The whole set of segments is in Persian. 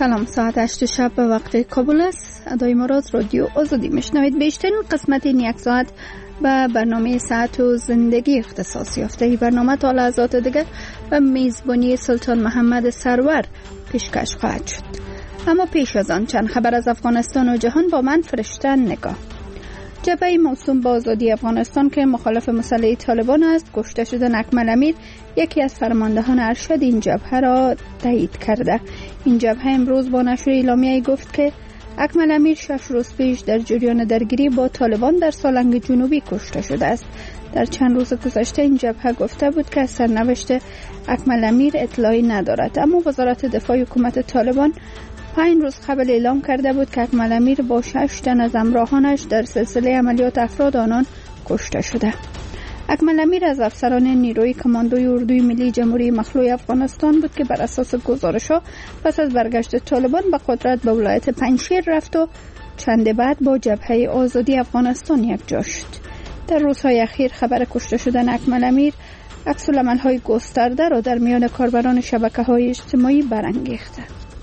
سلام، ساعت 8 شب به وقت کابل است. ادای ما را از رادیو آزادی میشنوید. بیشترین قسمت این یک ساعت به برنامه صحت و زندگی اختصاص یافته. این برنامه تا لحظات دیگر و میزبانی سلطان محمد سرور پیشکش خواهد شد. اما پیش از آن چند خبر از افغانستان و جهان با من فرشته نگاه. جبهه موسوم به آزادی افغانستان که مخالف مسلح طالبان است، کشته شدن اکمل امیر، یکی از فرماندهان ارشد این جبهه را تایید کرده. این جبهه امروز با نشر اعلامیه‌ای گفت که اکمل امیر 6 روز پیش در جریان درگیری با طالبان در سالنگ جنوبی کشته شده است. در چند روز گذشته این جبهه گفته بود که سرنوشت اکمل امیر اطلاعی ندارد، اما وزارت دفاع حکومت طالبان 5 روز قبل اعلام کرده بود که اکمل امیر با 6 تن از همراهانش در سلسله عملیات افراد آنان کشته شده. اکمل امیر از افسران نیروی کماندوی اردوی ملی جمهوری مخلوع افغانستان بود که بر اساس گزارش‌ها پس از برگشت طالبان به قدرت به ولایت پنجشیر رفت و چند بعد با جبهه آزادی افغانستان یکجا شد. در روزهای اخیر خبر کشته شدن اکمل امیر عکس‌العمل‌های گسترده را در میان کاربران شبکه‌های اجتماعی برانگیخته.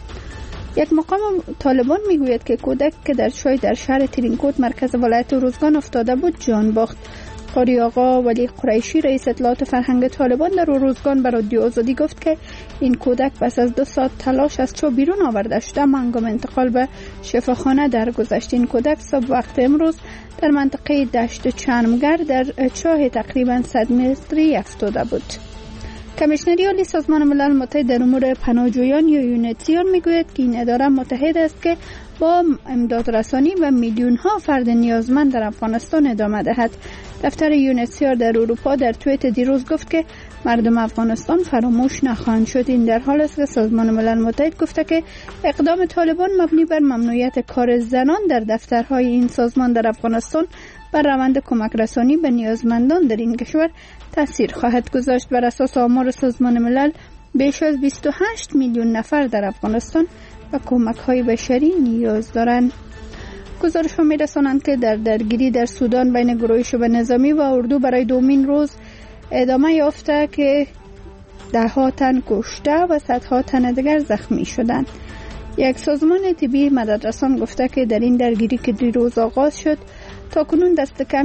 یک مقام طالبان میگوید که کودک که در چای در شهر ترینکوت مرکز ولایت روزگان افتاده بود جان باخت. قاری آقا ولی قریشی رئیس اطلاعات فرهنگ طالبان در روزگان به رادیو آزادی گفت که این کودک پس از 2 ساعت تلاش از چاه بیرون آورده شده، اما هنگام انتقال به شفاخانه درگذشت. این کودک صبح وقت امروز در منطقه دشت چرمگر در چاه تقریبا 100 متری افتاده بود. کمیشنری عالی سازمان ملل متحد در امور پناهجویان یا یونیتسیار میگوید که این اداره متحد است که با امدادرسانی و میلیون ها فرد نیازمند در افغانستان ادامه دهد. دفتر یونیتسیار در اروپا در توییت دیروز گفت که مردم افغانستان فراموش نخواهند شد. این در حال است که سازمان ملل متحد گفته که اقدام طالبان مبنی بر ممنوعیت کار زنان در دفترهای این سازمان در افغانستان بر روند کمک رسانی به نیازمندان در این کشور تاثیر خواهد گذاشت. بر اساس آمار سازمان ملل بیش از 28 میلیون نفر در افغانستان و کمک‌های بشری نیاز دارند. گزارش‌ها می‌رسانند که در درگیری در سودان بین گروه شبه نظامی و اردو برای دومین روز ادامه یافته که 10 تن کشته و صدها تن دیگر زخمی شدند. یک سازمان طبی مددرسان گفته که در این درگیری که دیروز آغاز شد تا کنون دست کم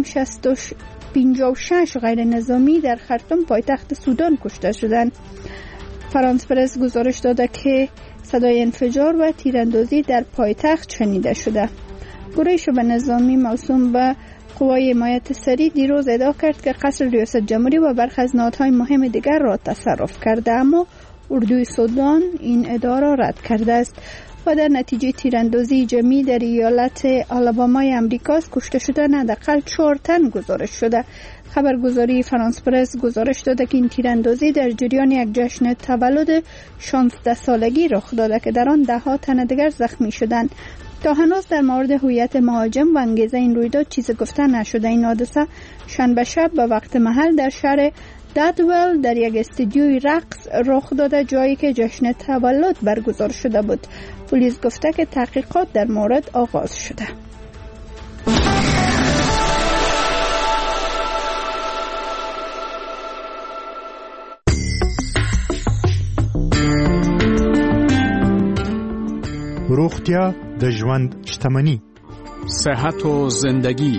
56 غیر نظامی در خرطوم پایتخت سودان کشته شدند. فرانس پرس گزارش داده که صدای انفجار و تیراندازی در پایتخت شنیده شده. گروه شبه نظامی موسوم به قوای حمایت سریع دیروز ادعا کرد که قصر ریاست جمهوری و برخی از نهادهای مهم دیگر را تصرف کرده، اما اردوی سودان این ادعا را رد کرده است و در نتیجه تیراندازی جمعی در ایالت آلابامای امریکاست کشته شدن حداقل 4 تن گزارش شده. خبرگزاری فرانس پرس گزارش داده که این تیراندازی در جریان یک جشن تولد 16 سالگی رخ داده که در آن 10 تن دیگر زخمی شدند. تا هنوز در مورد هویت مهاجم و انگیزه این رویداد چیزی گفته نشده. این حادثه شنبه شب به وقت محل در شهر دادول در یک استودیوی رقص رخ داده، جایی که جشن تولد برگزار شده بود. پلیس گفته که تحقیقات در مورد آغاز شده. روغتیا د ژوند شتمني. صحت و زندگی.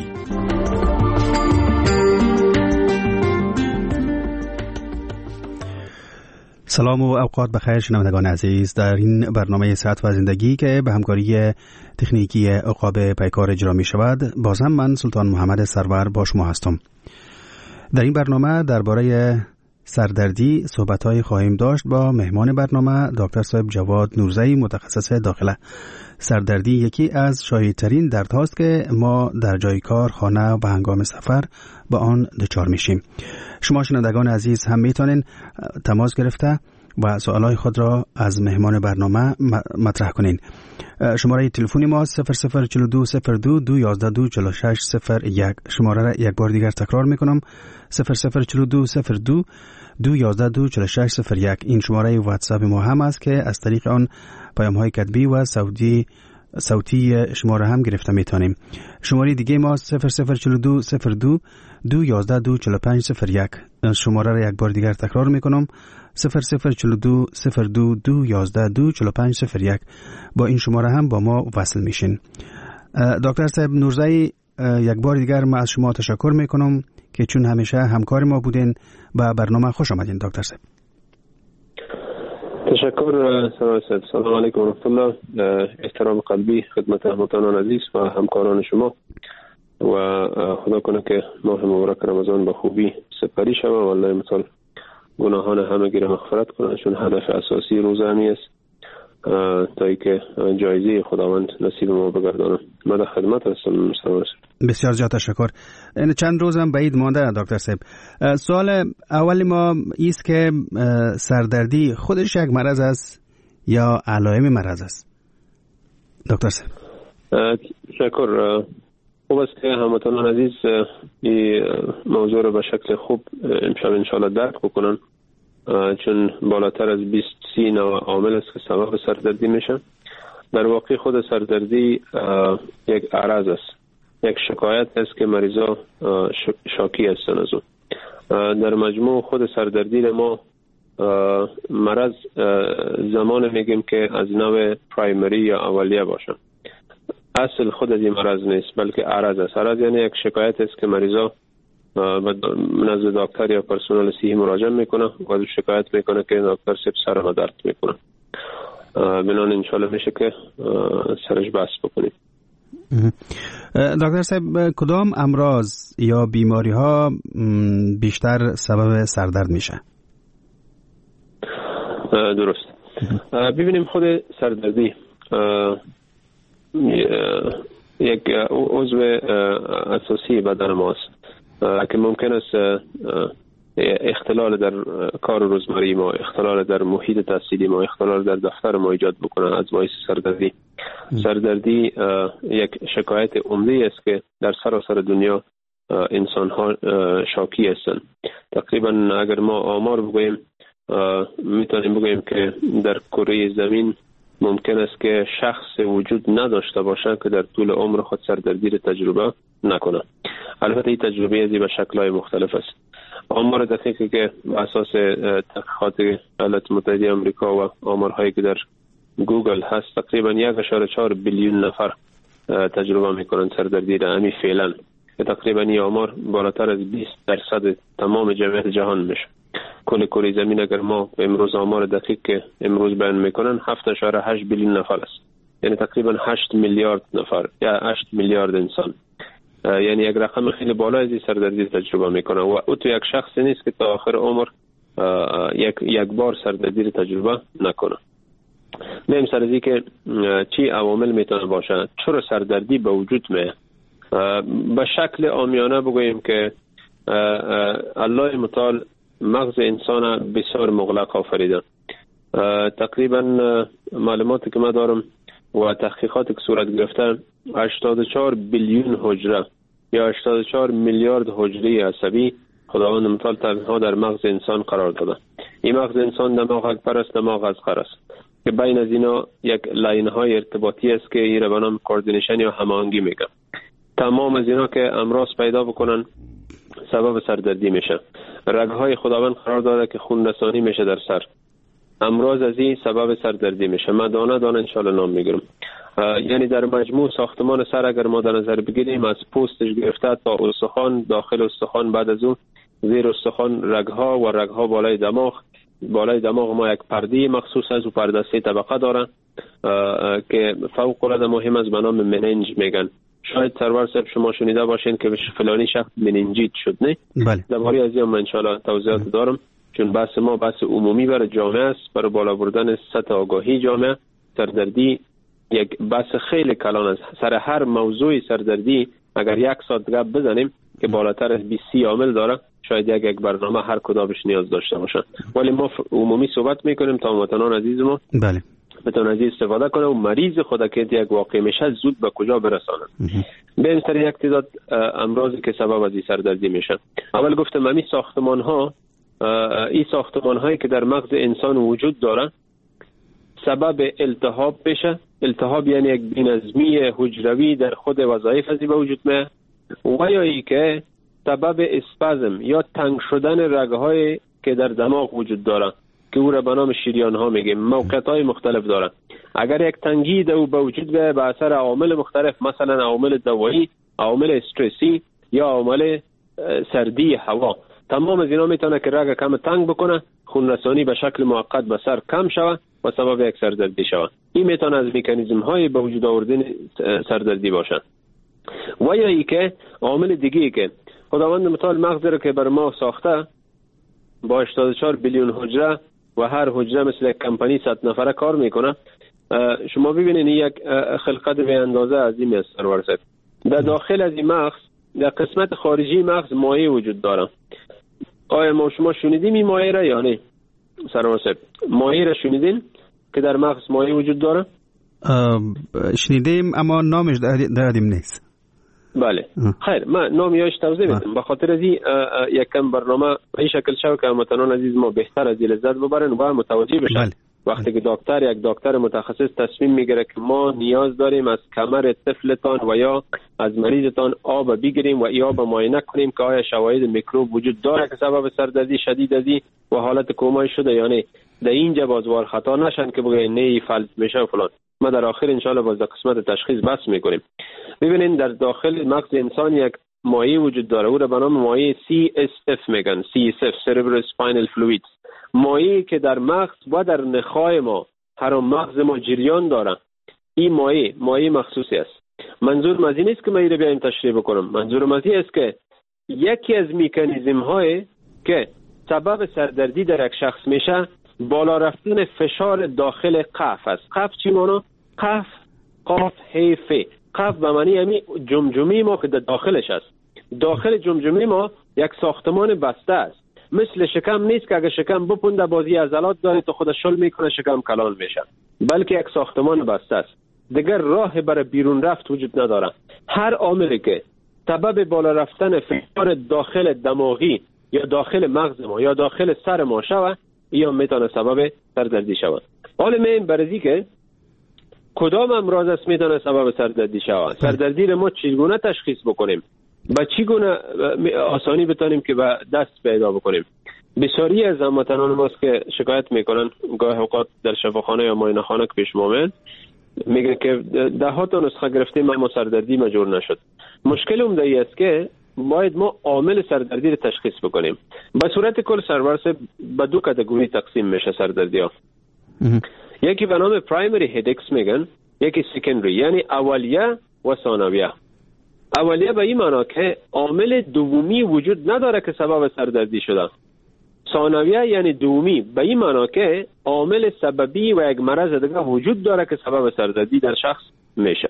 سلام و اوقات بخیر شنوندگان عزیز. در این برنامه صحت و زندگی که به همکاری تکنیکی عقاب پیکار اجرا می شود، باز هم من سلطان محمد سرور با شما هستم. در این برنامه درباره سردردی صحبت‌های خواهیم داشت با مهمان برنامه دکتر صاحب جواد نورزئی، متخصص داخله. سردردی یکی از شایع‌ترین دردهاست که ما در جای کار، خانه و هنگام سفر با آن دچار میشیم. شما شنوندگان عزیز هم میتونین تماس گرفته و سوالای خود را از مهمان برنامه مطرح کنین. شماره تلفنی ما 0042 02 211 246 01. شماره را یک بار دیگر تکرار میکنم: 0042 02 211 246 01. این شماره واتساپ ما هم است که از طریق آن پیام های کتبی و صوتی شما را هم گرفته میتونیم. شماره دیگه ما 0042 02 211 245 01. شماره را یک بار دیگر تکرار میکنم: 0042 022 11 2 45 01 با این شماره هم با ما وصل میشین. دکتر صاحب نورزایی، یک بار دیگر من از شما تشکر میکنم که چون همیشه همکار ما بودین و برنامه خوش آمدین. دکتر صاحب تشکر. سلام علیکم و رحمت الله. احترام قلبی خدمت هموطنان عزیز و همکاران شما و خدا کنه که ماه مبارک رمضان با خوبی سپری شود و الله متعال گناهان همگی را مغفرت کنه، چون هدف اساسی روزه همی است تا ای که جایزه خداوند نصیب ما بگردانه. من در خدمت هستم. بسیار زیاد تشکر. چند روز هم بعید مانده دکتر صاحب. سوال اول ما ایست که سردردی خودش یک مرض است یا علائم مرض است؟ دکتر صاحب تشکر. خوب است که هموطنان عزیز این موضوع رو به شکل خوب امشب انشاءالله درک بکنن، چون بالاتر از 20-30 نوع عامل است که سبب سردردی میشه. در واقع خود سردردی یک عرض است، یک شکایت است که مریضا شاکی هستن از اون. در مجموع خود سردردی ما مرض زمان میگیم که از نوع پرایمری یا اولیه باشه. اصل خود از این مرض نیست بلکه عرض است. عرض یعنی یک شکایت است که مریضا نزد دکتر یا پرسنل صحی مراجعه میکنه و شکایت میکنه که دکتر صاحب سرم درد میکنه. بنان انشالله میشه که سرش بحث بکنیم. دکتر صاحب کدام امراض یا بیماری ها بیشتر سبب سردرد میشه؟ درست. ببینیم خود سردردی یک عضو اساسی بدن ماست که ممکن است اختلال در کار روزمره ما، اختلال در محیط تحصیلی ما، اختلال در دفتر ما ایجاد بکنه از باعث سردردی. سردردی یک شکایت عمده است که در سراسر دنیا انسان ها شاکی هستند. تقریبا اگر ما آمار بگوییم میتونیم بگوییم که در کره زمین ممکن است که شخص وجود نداشته باشه که در طول عمر خود سردردی را تجربه نکنه. البته این تجربه ازی به شکل‌های مختلف است. آمار دقیقی که اساس تحقیقات ایالات متحده آمریکا و آمارهایی که در گوگل هست تقریبا 1.4 بیلیون نفر تجربه میکنن سردردی را همی فعلا، که تقریبا این آمار بالاتر از 20% تمام جمعیت جهان میشه. کل کره زمین اگر ما امروز آمار دقیق که امروز بیان میکنن 7.8 بیلیون نفر است، یعنی تقریبا 8 میلیارد نفر یا 8 میلیارد انسان، یعنی یک رقم خیلی بالا از سردردی تجربه میکنه و او تو یک شخص نیست که تا آخر عمر یک بار سردردی رو تجربه نکنه. میم سردردی که چی عوامل میتونه باشه، چرا سردردی به وجود میاد؟ به شکل عامیانه بگوییم که الله متعال مغز انسان بسیار مغلق آفریده. تقریبا معلوماتی که من دارم و تحقیقاتی که صورت گرفته 84 بیلیون حجره یا 84 میلیارد حجره عصبی خداوند متعال تنها در مغز انسان قرار داده. این مغز انسان دماغ اکبر است، دماغ اصغر است که بین از اینا یک لاین های ارتباطی است که این را به نام کوردینیشن یا هماهنگی میگن. تمام از اینا که امراض پیدا بکنن سبب سردردی میشه. رگهای خداوند قرار داده که خون رسانی میشه در سر. امراض از این سبب سردردی میشه. من دانه دانه انشالله نام میگیرم. یعنی در مجموع ساختمان سر اگر ما در نظر بگیریم از پوستش گرفته تا استخوان، داخل استخوان، بعد از اون زیر استخوان رگها و رگها بالای دماغ. بالای دماغ ما یک پرده مخصوص از و پرده 3 طبقه داره که فوق العاده مهم است به نام مننج میگن. شاید سرور صاحب شما شنیده باشین که فلانی شخص مننجیت شد، نه؟ بله. درباره از این من انشالله توضیحات دارم، چون بحث ما بحث عمومی برای جامعه است، برای بالا بردن سطح آگاهی جامعه. سردردی یک بحث خیلی کلان است. سر هر موضوع سردردی اگر یک ساعت گپ بزنیم که بالاتر از 20 عامل داره، شاید یک برنامه هر کدامش نیاز داشته باشه، ولی ما عمومی صحبت میکنیم تا هموطنان عزیز ما بله بتونه از استفاده کنه و مریض خود که یک واقع میشه زود به کجا برسانه. بریم سر یک تعداد امراضی که سبب از این سردردی میشه. اول گفتم همین ساختمان ها، این ساختمان هایی که در مغز انسان وجود داره سبب التهاب بشه. التهاب یعنی یک بی‌نظمی حجروی در خود وظایف ازی به وجود میاد، و یا ای که سبب اسپازم یا تنگ شدن رگهای که در دماغ وجود داره که او را به نام شریان ها میگیم، موقعیت های مختلف داره. اگر یک تنگی در او به وجود بیاید به اثر عوامل مختلف، مثلا عوامل دوایی، عوامل استرسی یا عوامل سردی هوا، تمام از اینا میتونه که رگ کم تنگ بکنه، خون رسانی به شکل موقت به سر کم شود و سبب یک سردردی شود. این میتونه از مکانیزم های به وجود آوردن سردردی باشه. و یا ای که عامل دیگه ای که خداوند متعال مغز رو که بر ما ساخته با 84 بیلیون حجره و هر حجره مثل یک کمپانی 100 نفره کار میکنه. شما ببینید یک خلقت به اندازه عظیمی است سرور صاحب. در داخل از این مغز، در قسمت خارجی مغز مایع وجود داره. آیا شما شنیدیم این مایع را یا نه سرور صاحب؟ مایع را شنیدین که در مغز مایع وجود داره؟ شنیدیم اما نامش دادیم نیست. بله خیر، من نامیاش توضیح میدم به خاطر از یکم برنامه به این شکل شو که هموطنان عزیز ما بهتر از لذت ببرن و متوجه بشن. بله. وقتی که یک دکتر متخصص تصمیم میگیره که ما نیاز داریم از کمر طفلتان و یا از مریضتان آب بگیریم و یا آب معاینه کنیم که آیا شواهد میکروب وجود داره که سبب سردردی شدید ازی و حالت کومایی شده یا نه، در اینجا بازوار خطا نشن که بگه نه فلج میشه فلان. ما در آخر انشالله باز در قسمت تشخیص بحث میکنیم. ببینین در داخل مغز انسان یک مایع وجود داره، او را به نام مایع CSF میگن، CSF Cerebral Spinal Fluids. مایعی که در مغز و در نخاع ما، هر مغز ما جریان داره. این مایع مخصوصی است. منظور از این نیست که من این را بیایم تشریح بکنم. منظور از این است که یکی از مکانیزم های که سبب سردردی در یک شخص میشه بالا رفتن فشار داخل قف است. قف چی معنی؟ قف، قاف، ف. قف به معنی همین جمجمه ما که در داخلش است. داخل جمجمه ما یک ساختمان بسته است. مثل شکم نیست که اگه شکم بپونده بازی عضلات داره تو خودش شل میکنه شکم کلان میشه، بلکه یک ساختمان بسته است. دیگر راه برای بیرون رفت وجود نداره. هر عاملی که سبب بالا رفتن فشار داخل دماغی یا داخل مغز ما یا داخل سر ما شود، یا میتونه سبب سردردی شود. حالا من برای که کدام امراض است میتونه سبب سردردی شود، سردردی رو ما چگونه تشخیص بکنیم، با چگونه آسانی بتونیم که به دست پیدا بکنیم. بسیاری از هموطنان ماست که شکایت میکنن گاه اوقات در شفاخانه یا معاینه خانه که پیش ما میگن که ده ها تا نسخه گرفتیم اما سردردی مجور نشد. مشکل عمده است که باید ما عامل سردردی رو تشخیص بکنیم. به صورت کل سرور سے به دو کاتگوری تقسیم میشه سردردی ها. یکی به نام پرایمری هیدکس میگن، یکی سکندری، یعنی اولیه و ثانویه. اولیه به این معنی که عامل دومی وجود نداره که سبب سردردی شده. ثانویه یعنی دومی به این معنی که عامل سببی و یک مرض دیگه وجود داره که سبب سردردی در شخص میشه.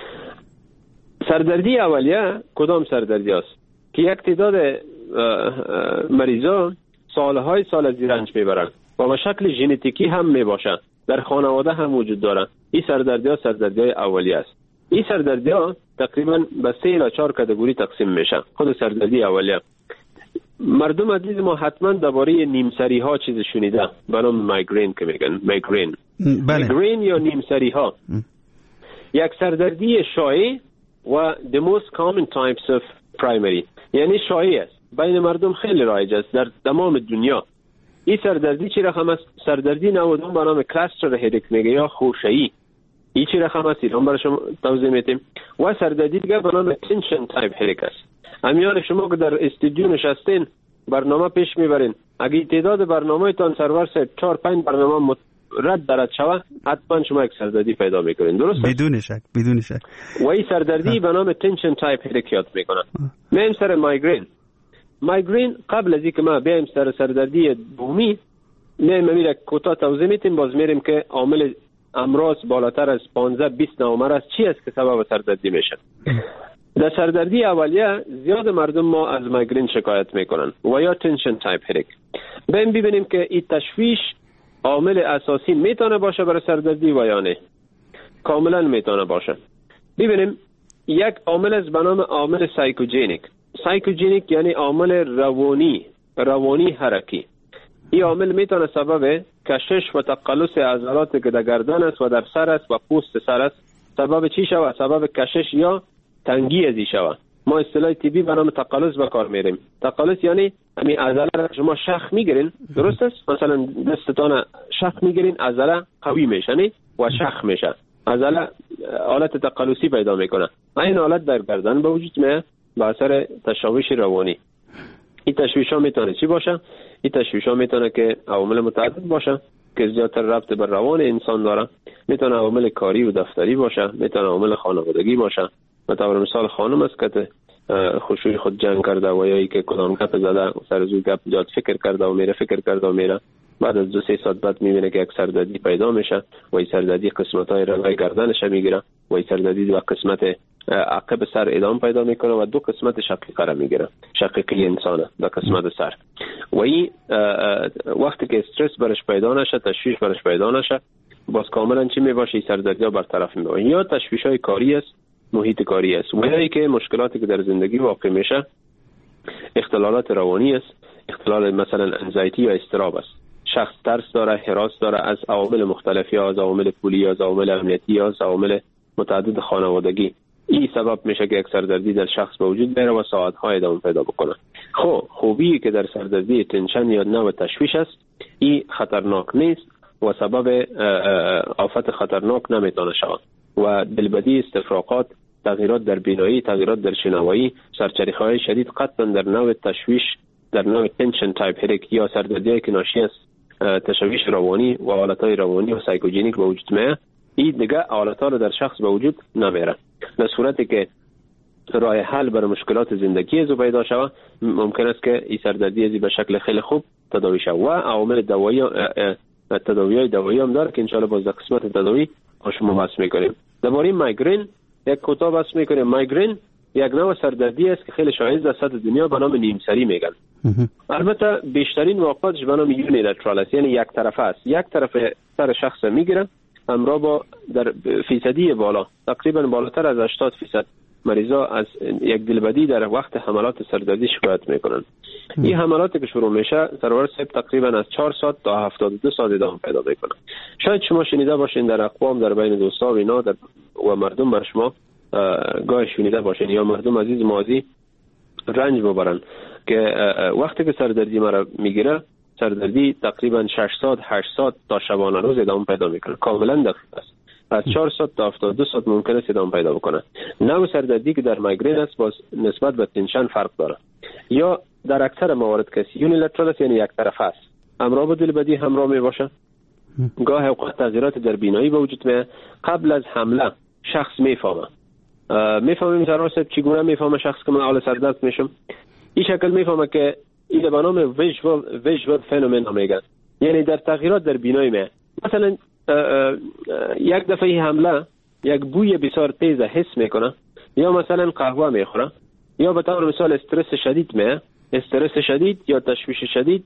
سردردی اولیه کدام سردردی است؟ که یک تعداد مریضا سالهای سال از رنج میبرن و به شکل ژنتیکی هم میباشه، در خانواده هم وجود داره. این سردردی ها سردردی های اولیه است. این سردردی ها تقریبا به 3 الی 4 کاتگوری تقسیم میشه. خود سردردی اولیه. مردم عزیز ما حتما درباره نیمسری ها چیز شنیده به نام مایگرین که میگن مایگرین. مایگرین یا نیمسری ها یک سردردی شایع و the most common types of primary، یعنی شایع است، بین مردم خیلی رایج است در تمام دنیا. این سردردی چی رقم است؟ سردردی نودون به نام کلاستر هیدک میگه یا خوشایی. این چی رقم است؟ ایران برای شما توضیح میدیم. و سردردی دیگه به نام تنشن تایپ هیدک است. امیان شما که در استودیو نشستین برنامه پیش میبرین، اگه تعداد برنامه تان سرور سے 4-5 برنامه رد شوه، حتما شما یک سردردی پیدا میکنین. درست؟ بدون شک. و این سردردی به نام تنشن تایپ هیدک یاد میکنن. میم سر مایگرین قبل از اینکه ما بیایم سر سردردی دومی میریم کوتاه توضیح میتیم، باز میریم که عامل امراض بالاتر از 15-20 مرض چی است که سبب سردردی میشه. در سردردی اولیه زیاد مردم ما از مایگرین شکایت میکنن و یا تنشن تایپ هیدک. بریم ببینیم که این تشویش عامل اساسی میتونه باشه برای سردردی و یا نه. کاملا میتونه باشه. ببینیم یک عامل از به نام عامل سایکوجینیک یعنی عامل روانی حرکی. این عامل میتونه سبب کشش و تقلص عضلات که در گردن است و در سر است و پوست سر است. سبب چی شود؟ سبب کشش یا تنگی ازی شود. ما اصطلاح طبی به نام تقلص به کار میریم. تقلص یعنی همین عضله را شما شخ میگیرین، درست است؟ مثلا دستتان شخ میگیرین، عضله قوی میشه نه و شخ میشه، عضله حالت تقلصی پیدا میکنه. این حالت در گردن به وجود میاد به اثر تشویش روانی. این تشویش ها میتونه چی باشه؟ این تشویش ها میتونه که عوامل متعدد باشه که زیادتر ربط به روان انسان داره. میتونه عوامل کاری و دفتری باشه، میتونه عوامل خانوادگی باشه. مثلا مثال خانم است که خوشوی خود جنگ کرده و یا ای که کدام گپ زده سر زوی گپ زیاد فکر کرده و میره بعد از 2-3 ساعت بعد میبینه که یک سردردی پیدا میشه و این سردردی قسمت‌های رگای گردنش میگیره و این سردردی دو قسمت عقب سر ادامه پیدا میکنه و 2 قسمت شقیقه را میگیره، شقیقه انسانه به قسمت سر. و این وقتی که استرس برش پیدا نشه، تشویش برش پیدا نشه، باز کاملا چی میباشه؟ این سردردی ها برطرف میشه. یا تشویش های کاری است، محیط کاری است، و یا ای که مشکلاتی که در زندگی واقع میشه اختلالات روانی است، اختلال مثلا انزایتی یا اضطراب است. شخص ترس داره، هراس داره از عوامل مختلفی، از عوامل پولی، از عوامل امنیتی، از عوامل متعدد خانوادگی. این سبب میشه که یک سردردی در شخص به وجود بیاره و ساعت‌های ادامه پیدا بکنه. خوبی که در سردردی تنشن یا نوع تشویش است، این خطرناک نیست و سبب آفت خطرناک نمیتونه شود و دلبدی، استفراغات، تغییرات در بینایی، تغییرات در شنوایی، سرچریخه‌های شدید قطعا در نوع تشویش، در نوع تنشن تایپ هدیک یا سردردی که ناشی از تشویش روانی و حالتهای روانی و سایکوژنیک به وجود میاد، این دیگه حالتها رو در شخص به وجود نمیاره. در صورتی که راه حل برای مشکلات زندگی از پیدا شود، ممکن است که این سردردی به شکل خیلی خوب تداوی شود و عوامل دوایی هم داره که انشاءالله باز در قسمت تداوی شما بحث میکنیم. درباره مایگرین یک کوتاه بحث میکنیم. مایگرین یک نوع سردردی است که خیلی شایع در سطح دنیا به نام نیمسری میگن. البته بیشترین واقعاتش به نام یونیلترال است، یعنی یک طرفه است. یک طرف سر شخص میگیره همراه با در فیصدی بالا، تقریبا بالاتر از 80% مریضا از یک دلبدی در وقت حملات سردردی شکایت میکنن. این حملاتی که شروع میشه سرور صاحب تقریبا از 4 ساعت تا 72 ساعت ادامه پیدا میکنه. شاید شما شنیده باشین در اقوام، در بین دوستا و اینا و مردم بر شما گاهی شنیده باشین یا مردم عزیز مازی رنج ببرن که وقتی که سردردی مرا میگیره، سردردی تقریبا 6 ساعت 8 ساعت تا شبانه روز ادامه پیدا میکنه. کاملا دقیق است. از 4 ساعت تا 72 ساعت ممکن است ادامه پیدا بکنه. نوع سردردی که در مایگرین است باز نسبت به تنشن فرق داره. یا در اکثر موارد کسی یونیلترال است، یعنی یک طرفه است، همراه با دلبدی همراه می باشه. گاه اوقات تغییرات در بینایی به وجود میاد. قبل از حمله شخص میفهمه مثلا چگونه میفهمه شخص که من حال سردرد میشم. این شکل میفهمه که این به نام ویژوال فنومن میگن، یعنی در تغییرات در بینایی میاد. مثلا یک دفعه حمله یک بوی بسیار تیز حس میکنه، یا مثلا قهوه میخوره، یا به طور مثال استرس شدید میاد. استرس شدید یا تشویش شدید،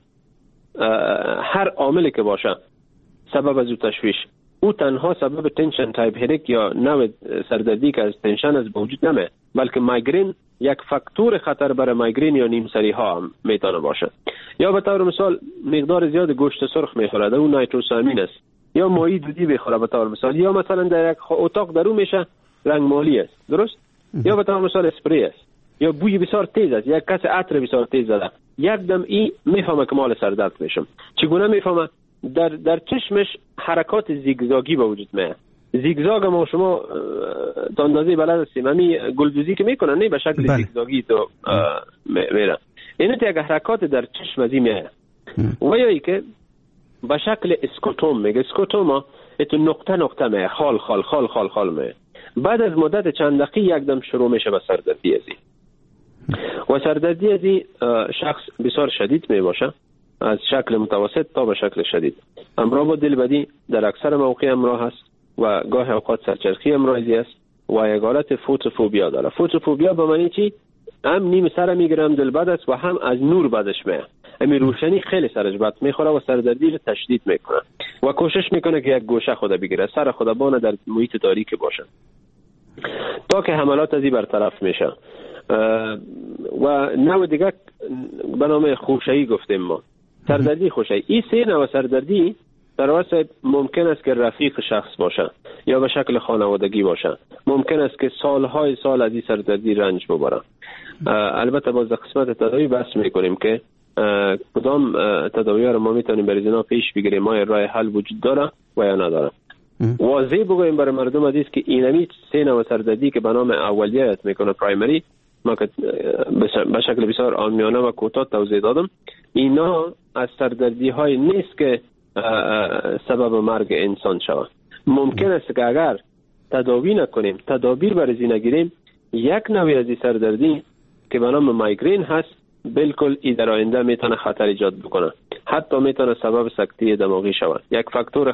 هر عاملی که باشه سبب از او تشویش، او تنها سبب تنشن تایپ هدیک یا نوع سردردی که از تنشن از وجود نمیاد، بلکه مایگرین یک فاکتور خطر برای مایگرین یا نیمسری ها هم میتونه باشه. یا به طور مثال مقدار زیاد گوشت سرخ میخوره، اون نیتروسامین است، یا ماهی دودی بخوره به طور مثال، یا مثلا در یک اتاق درو میشه رنگ مالی است، درست؟ یا به طور مثال اسپری است، یا بوی بسیار تیز است، یک کس عطر بسیار تیز زده، یک دم این میفهمه که مال سردرد میشم. چگونه میفهمه؟ در چشمش حرکات زیگزاگی به وجود میاد. زیگزاگ ما شما تا اندازه بلد هستیم، همین گلدوزی که میکنن نه به شکل زیگزاگی تو میره. این یک حرکات در چشم ازی میاد. و یا ای که به شکل اسکوتوم میگه. اسکوتوما اتو نقطه میه، خال میه. بعد از مدت چند دقیقه یک دم شروع میشه به سردردی ازی. و سردردی ازی شخص بسیار شدید می باشه، از شکل متوسط تا به شکل شدید. همراه با دلبدی در اکثر مواقع همراه است و گاه اوقات سرچرخی همراهی است و یک حالت فوتوفوبیا داره. فوتوفوبیا به معنی چی؟ هم نیم سر میگیره، هم دلبد است و هم از نور بدش میاد. همین روشنی خیلی سرش بد میخوره و سردردی رو تشدید میکنه و کوشش میکنه که یک گوشه خود بگیره، سر خود بانه در محیط تاریک باشه تا که حملات ازی برطرف میشه. و نوع دیگه به نام خوشایی گفتیم ما، سردردی خوشایی. این سه نوع سردردی در واقع ممکن است که رفیق شخص باشه یا به شکل خانوادگی باشه ممکن است که سالهای سال از این سردردی رنج ببرن. البته باز در قسمت تداوی بحث میکنیم که کدام تداوی ها رو ما میتونیم برای اینا پیش بگیریم، ما راه حل وجود داره و یا نداره. واضح بگویم برای مردم عزیز که اینمی 3 نوع سردردی که به نام اولیت میکنه پرایمری، ما که به شکل بسیار عامیانه و کوتاه توضیح دادم، اینا از سردردی های نیست که سبب مرگ انسان شود. ممکن است که اگر تداوی نکنیم، تدابیر برای نگیریم، یک نوع از سردردی که به نام مایگرین هست بالکل ای در آینده میتونه خطر ایجاد بکنه، حتی میتونه سبب سکته دماغی شود. یک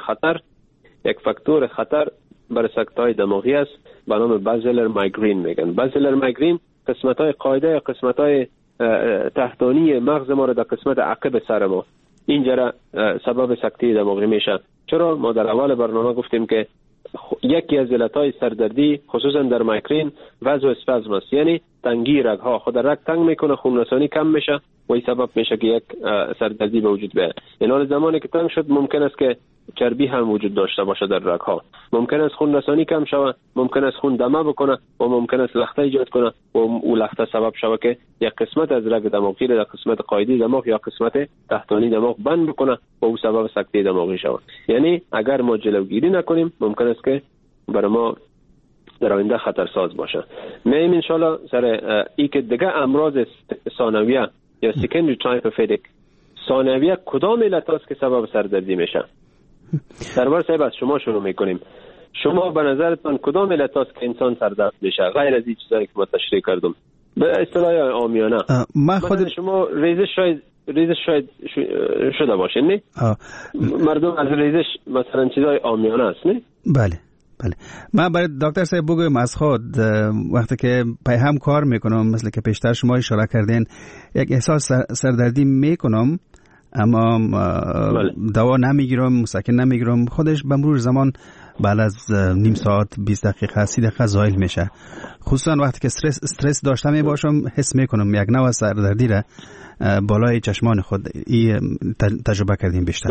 فاکتور خطر برای سکته دماغی است به نام بازلر مایگرین میگن. بازلر مایگرین قسمت های قاعده یا قسمت های تحتانی مغز ما را در قسمت عقب سر ما اینجا سبب سکته دماغی میشه. چرا؟ ما در اول برنامه گفتیم که یکی از علتهای سردردی خصوصا در مایگرین وضع اسپازم است، یعنی تنگی رگ ها. خود رگ تنگ میکنه، خون رسانی کم میشه و این سبب میشه که یک سردردی به وجود بیاد. این زمانی که تنگ شد ممکن است که چربی هم وجود داشته باشه در رگ ها، ممکن است خون رسانی کم شود، ممکن است خون دمه بکنه و ممکن است لخته ایجاد کنه و اون لخته سبب شود که یک قسمت از رگ دماغی در قسمت قاعده دماغ یا قسمت تحتانی دماغ بند بکنه و اون سبب سکته دماغی شود. یعنی اگر ما جلوگیری نکنیم ممکن است که برای ما در آینده خطرساز باشه. میم ان شاء الله سر ای که دیگه امراض ثانویه یا سکندری تایپ اف هدیک ثانویه کدام علت است که سبب سردردی میشه؟ سرور صاحب از شما شروع میکنیم. شما به نظرتان کدام علت است که انسان سردرد میشه غیر از این چیزایی که ما تشریح کردم به اصطلاح عامیانه؟ من خود شما ریزش شاید شده باشه نه؟ مردم از ریزش مثلا چیزای عامیانه است نه؟ بله. من برای دکتر صاحب بگویم از خود وقتی که پیهم کار میکنم مثل که پیشتر شما اشاره کردین یک احساس سردردی میکنم اما دوا نمیگیرم، مسکن نمیگیرم، خودش به مرور زمان بعد از نیم ساعت 20 دقیقه 30 دقیقه زایل میشه. خصوصا وقتی که استرس داشته میباشم حس میکنم یک نوع سردردی را بالای چشمان خود تجربه کردیم بیشتر.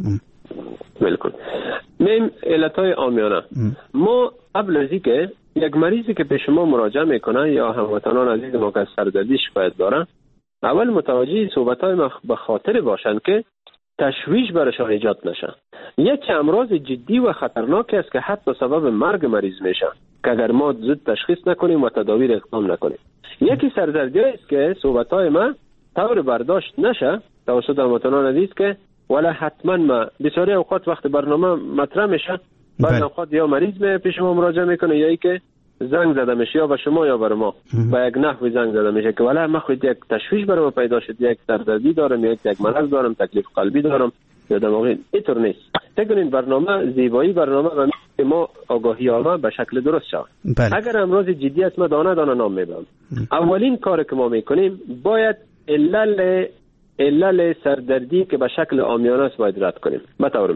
بالکل. میم علتهای عامیانه. ما قبل از اینکه یک مریضی که به شما مراجعه میکنه یا هموطنان عزیز ما که سردردی شکایت داره، اول متوجه صحبت‌های ما به خاطر باشن که تشویش برشان ایجاد نشه. یک امراض جدی و خطرناکی است که حتی سبب مرگ مریض میشه که اگر ما زود تشخیص نکنیم و تداوی را اقدام نکنیم. یکی سردردی است که صحبت‌های ما طور برداشت نشه توسط هموطنان عزیز که ولی حتما ما بسیاری اوقات وقت برنامه مطرح میشه بعد اوقات یا مریض به پیش ما مراجعه میکنه یا ای که زنگ زده میشه یا به شما یا بر ما با یک نحوی زنگ زده میشه که ولی من خود یک تشویش برای ما پیدا شد، یک سردردی دارم یا یک مرض دارم، تکلیف قلبی دارم یا دماغی. اینطور نیست. فکر کنین برنامه زیبایی برنامه و ما آگاهی آما به شکل درست شود. اگر امراض جدی است ما دانه دانه نام میبرم. اولین کار که ما میکنیم باید علل سردردی که به شکل عامیانه است باید رد کنیم. به طور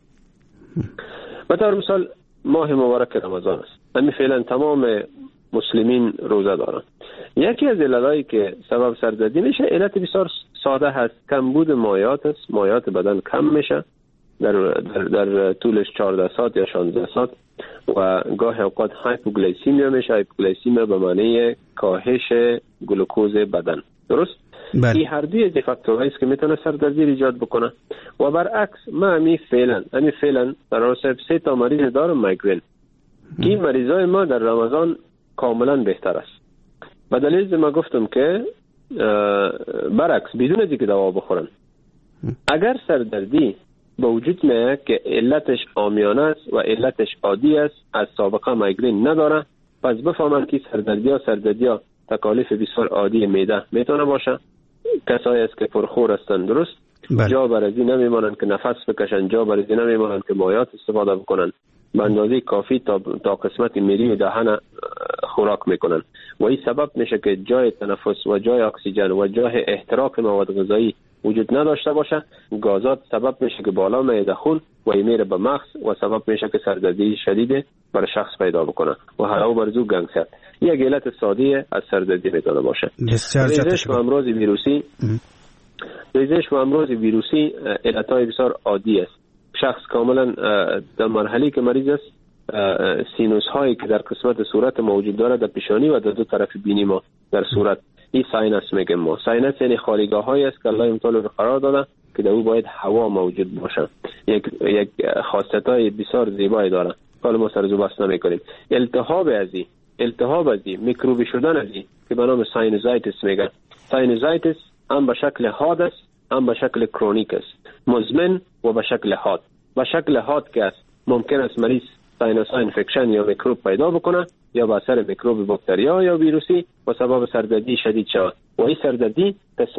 مثال ماه مبارک رمضان است. همین فعلا تمام مسلمین روزه دارن. یکی از علتایی که سبب سردردی میشه علت بسیار ساده هست، کمبود مایعات است. مایعات بدن کم میشه در طولش 14 ساعت یا 16 ساعت و گاه اوقات هایپوگلیسیمیا میشه. هایپوگلیسیمیا به معنی کاهش گلوکوز بدن. درست؟ بله. این هر دوی از فاکتورهایی است که میتونه سردردی ایجاد بکنه. و برعکس ما همین فعلا در راسب 3 تا مریض دارم مایگرین. این مریضای ما در رمضان کاملا بهتر است. به دلیل ما گفتم که برعکس بدون از اینکه دوا بخورن اگر سردردی به وجود میاد که علتش عامیانه است و علتش عادی است، از سابقه مایگرین نداره، پس بفهمن که سردردی ها تکالیف بسیار عادی معده میتونه باشه. کسایی است که پرخور هستن، درست؟ جا برازی نمیمانن که نفس بکشن، جا برازی نمیمانن که مایعات استفاده بکنن، به اندازه کافی تا قسمت میری و دهن خوراک میکنن و این سبب میشه که جای تنفس و جای اکسیژن و جای احتراق مواد غذایی وجود نداشته باشه. گازات سبب میشه که بالا میره خون و میره به مغز و سبب میشه که سردردی شدید برای شخص پیدا بکنه و حالا برزو گنگست. یک علت ساده از سردردی میتونه باشه. ریزش و امراض ویروسی علتهای بسیار عادی است. شخص کاملا در مرحله که مریض است سینوس هایی که در قسمت صورت موجود داره در پیشانی و در دو طرف بینی ما در صورت، این ساینس میگیم ما. ساینس یعنی خالیگاه هایی است که الله تعالی قرار داده که در او باید هوا موجود باشه. یک خاصیت های بسیار زیبایی داره، حالا ما سر بحث نمیکنیم. التهاب از این میکروبی شدن از این که به نام ساینوزایتس میگن. ساینوزایتس هم به شکل حاد است هم به شکل کرونیک است، مزمن و به شکل حاد. به شکل حاد که است ممکن است مریض ساینوس اینفکشن یا میکروب پیدا بکنه یا به اثر میکروب باکتریا یا ویروسی و سبب سردردی شدید شود. و این سردردی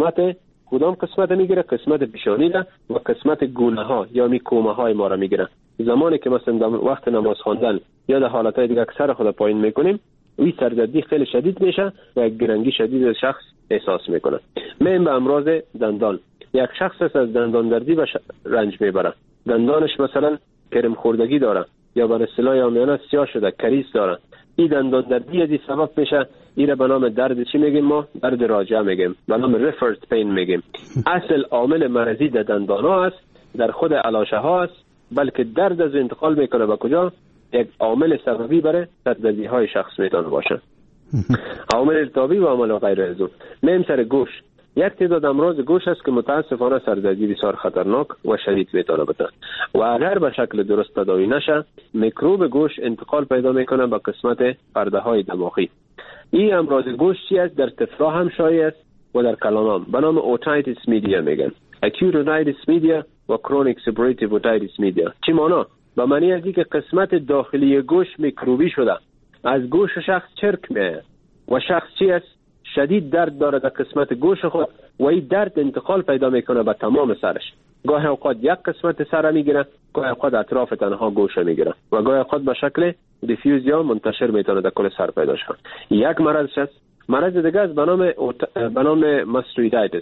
کدام قسمت میگیره؟ قسمت پیشانی ده و قسمت گونه ها یا میکومه های ما را میگیره. زمانی که مثلا وقت نماز خواندن یا در حالت های دیگه سر خود پایین میکنیم، این سردردی خیلی شدید میشه و یک گرنگی شدید شخص احساس میکنه. میم به امراض دندان، یک شخص از دندان دردی رنج میبره، دندانش مثلا کرم خوردگی داره یا به اصطلاح عامیانه سیاه شده، کریس داره. این دندان دردی از این سبب میشه. این به نام درد چی میگیم ما؟ درد راجع میگیم، به نام ریفرد پین میگیم. اصل عامل مرضی در دندان ها است، در خود علاشه ها است، بلکه درد از انتقال میکنه به کجا؟ یک عامل سببی برای سردردی های شخص میتونه باشه. عامل التهابی و عامل غیر التهابی. میم سر گوش، یک تعداد امراض گوش است که متاسفانه سردردی بسیار خطرناک و شدید میتونه بده و اگر به شکل درست تداوی نشه میکروب گوش انتقال پیدا میکنه به قسمت پرده های دماغی. این امراض گوش چی است؟ در طفلا هم شایع است و در کلانام به نام اوتایتیس میدیا میگن. اکیوت اوتایتیس میدیا و کرونیک سپراتیو اوتایتیس میدیا. چی معنی؟ به معنی است که قسمت داخلی گوش میکروبی شده، از گوش شخص چرک میاد و شخص چی است؟ شدید درد داره در قسمت گوش خود و این درد انتقال پیدا میکنه به تمام سرش. گاهی اوقات یک قسمت سر میگیره، گاهی اوقات اطراف تنها گوش میگیره و گاهی اوقات به شکل دیفیوز یا منتشر میتونه در کل سر پیدا شه. یک مرض است. مرض دیگه است به نام ماستویدایتس.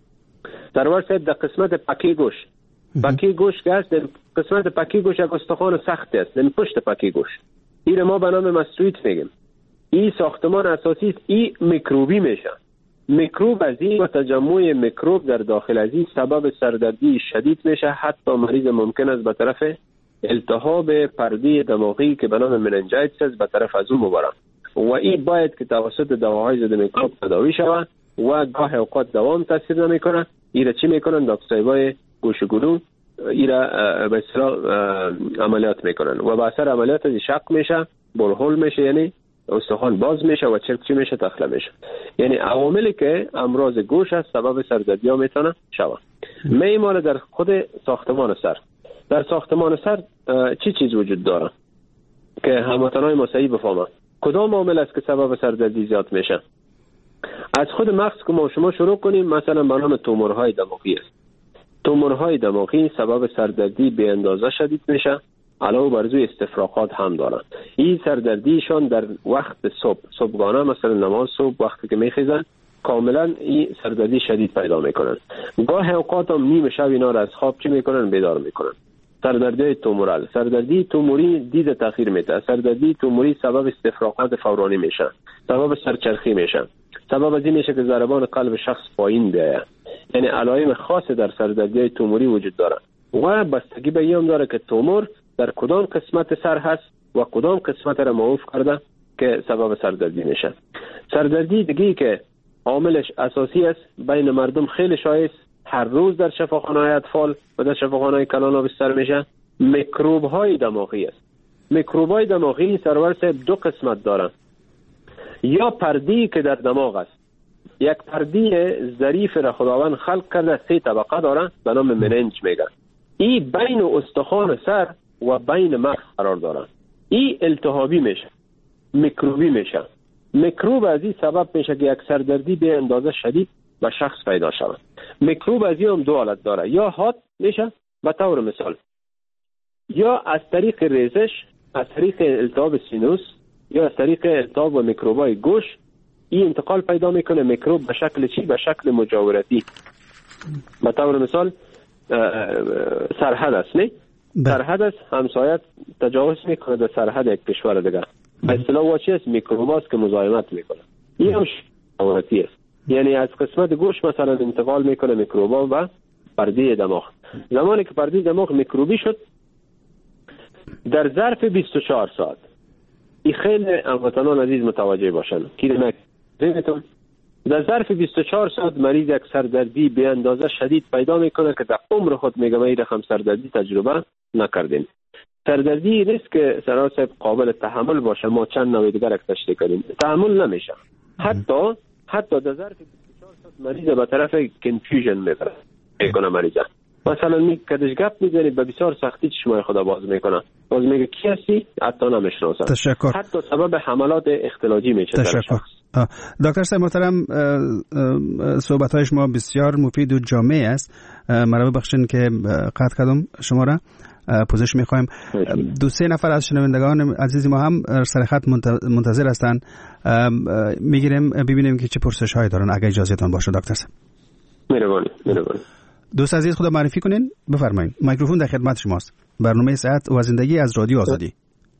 در ورسه در قسمت پکی گوش، پکی گوش که است، قسمت پکی گوش یک استخوان سخت است، در پشت پکی گوش. این ما به نام ماستویت میگیم. این ساختمان اساسی است، این میکروبی میشه. میکروب از این و تجمع میکروب در داخل از این سبب سردردی شدید میشه. حتی مریض ممکن است به طرف التهاب پرده دماغی که به نام مننجایتس است به طرف از اون ببره و این باید که توسط دواهای ضد میکروب تداوی شود و گاه اوقات دوام تاثیر نمیکنه. این را چی میکنن؟ دکترای گوش و گلو این را به اصطلاح عملیات میکنن و به اثر عملیات از شق میشه، برهول میشه، یعنی استخوان باز میشه و چرک چی میشه؟ تخله میشه. یعنی عواملی که امراض گوش است سبب سردردی ها میتونه شود. میمانه در خود ساختمان سر. در ساختمان سر چی چیز وجود داره که هموطنای ما صحیح بفهمن کدام عامل است که سبب سردردی زیاد میشه؟ از خود مغز که ما شما شروع کنیم، مثلا به نام تومورهای دماغی است. تومورهای دماغی سبب سردردی به اندازه شدید میشه، علاوه بر زوی استفراغات هم دارن. این سردردیشان در وقت صبحگانه مثلا نماز صبح وقتی که میخیزن کاملا این سردردی شدید پیدا میکنن. گاه اوقات هم نیمه شب اینا را از خواب چی میکنن؟ بیدار میکنن. سردردی تومورال، سردردی توموری دید تاخیر میده، سردردی توموری سبب استفراغات فورانی میشه، سبب سرچرخی میشه، سبب از این میشه که ضربان قلب شخص پایین بیاید. یعنی علائم خاص در سردردی توموری وجود داره و بستگی به این داره که تومور در کدام قسمت سر هست و کدام قسمت را معوف کرده که سبب سردردی میشه. سردردی دیگه که عاملش اساسی است بین مردم خیلی شایع است، هر روز در شفاخانه‌های اطفال و در شفاخانه‌های کلان آبستر میشه، میکروب های دماغی است. میکروب های دماغی سرور صاحب دو قسمت دارن. یا پرده‌ای که در دماغ است، یک پرده ظریف را خداوند خلق کرده، 3 طبقه داره به نام مننج میگن. این بین استخوان سر و بین مغز قرار داره. این التهابی میشه، میکروبی میشه. میکروب از این سبب میشه که یک سردردی به اندازه شدید به شخص پیدا شود. میکروب از این هم 2 حالت داره، یا حاد میشه به طور مثال، یا از طریق ریزش، از طریق التهاب سینوس، یا از طریق التهاب و میکروبای گوش. این انتقال پیدا میکنه میکروب به شکل چی؟ به شکل مجاورتی. به طور مثال سرحد است، نه؟ سرحد است، همسایت تجاوز میکنه در سرحد یک کشور دیگه. به اصطلاح واچی است میکروب است که مزاحمت میکنه. این هم مجاورتی است، یعنی از قسمت گوش مثلا انتقال میکنه میکروبا و پرده دماغ. زمانی که پرده دماغ میکروبی شد، در ظرف 24 ساعت این خیلی هموطنان عزیز متوجه باشن که در ظرف 24 ساعت مریض یک سردردی به اندازه شدید پیدا میکنه که در عمر خود میگم این رقم سردردی تجربه نکردیم. سردردی نیست که سرار صاحب قابل تحمل باشه، ما چند نوع دیگر تشریح کردیم، تحمل نمیشه. حتی در ظرف 24 ساعت مریض به طرف کنفیوژن میکنه مریض. مثلا کدش گپ میزنی به بسیار سختی چشمای خدا باز میکنه، باز میگه کی هستی حتی نمیشناسه. تشکر. حتی سبب حملات اختلاجی میشه. تشکر. دکتر صاحب محترم، صحبت‌های شما بسیار مفید و جامع است. مرا ببخشید که قطع کردم شما را. پوزش می‌خوایم. 2-3 نفر از شنوندگان عزیز ما هم سر خط منتظر هستند. میگیریم ببینیم که چه پرسش‌هایی دارن اگه اجازهتون باشه دکتر صاحب. مهربانی. دوست عزیز خدا معرفی کنین، بفرمایید. میکروفون در خدمت شماست. برنامه صحت و زندگی از رادیو آزادی.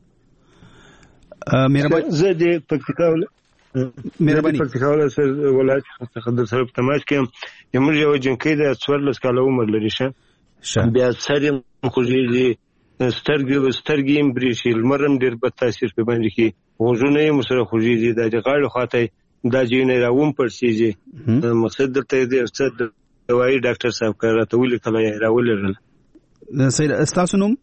مهربانی. زه پکتیکا سر ولایت خدر سره په تماس کې یم. یو جنکی د 14 کال عمر لري شه. بیا سر خوږیږي، سترګې برېښي، لمرم ډېر بد تاثیر په باندې کې، غوږونه یې مسره خوږیږي، د غاړې خواته دا جینې راوم پړسیږي. مقصد دلته دې څه دوايي ډاکټر صاحب راته ولیکله یا راولېږله. سید استاسو نوم؟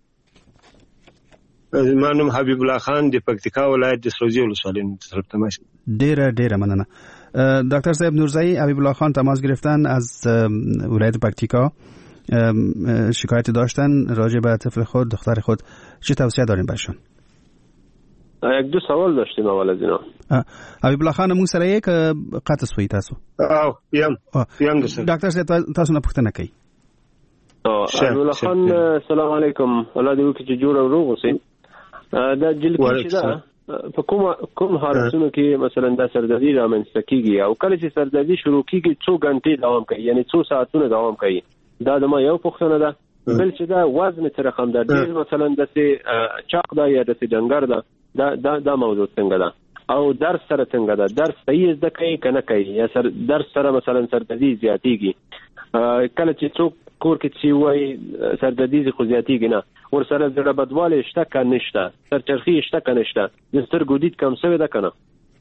زما نوم حبیب الله خان د پکتیکا ولایت د سروجي ولسوالۍ طرف تماس. ډیره مننه. دکتر صاحب نورزایی حبیب الله خان تماس گرفتن از ولایت پکتیکا، شکایت داشتن راجع به طفل خود، دختر خود. چه توصیه دارین برشون؟ یک دو سوال داشتیم اول از اینا. حبیب الله خان مون سره یک قطع سوی تاسو. یم دسته. دکتر صاحب تاسو نه پوښتنه کوي. حبیب الله خان سلام علیکم. الله دې وکړي چې جوړ او روغ اوسئ. دا جلکی چې ده په کوم حالتونو کې مثلا دا سردردي رامنځته کیږي او کله چې سردردي شروع کیږي څو غنټې دوام کوي، یعنی څو ساعتونه دوام کوي؟ دا د ما یو پوښتنه ده. بل چې دا وزن څه رقم ده، مثلا د چاق ده یا د ډنګر ده، دا موضوع څنګه ده؟ او درس سره څنګه ده؟ درس صحیح زده کوي که نه کوي؟ یا درس سره مثلا سردردي زیاتیږي؟ کله چې څوک کور کې چې وایي سردردي خو زیاتیږي نه، ورسره زړه بدوالی شته که نشته؟ سرچرخي شته که نشته؟ د سترګو دید کم شوی ده که نه؟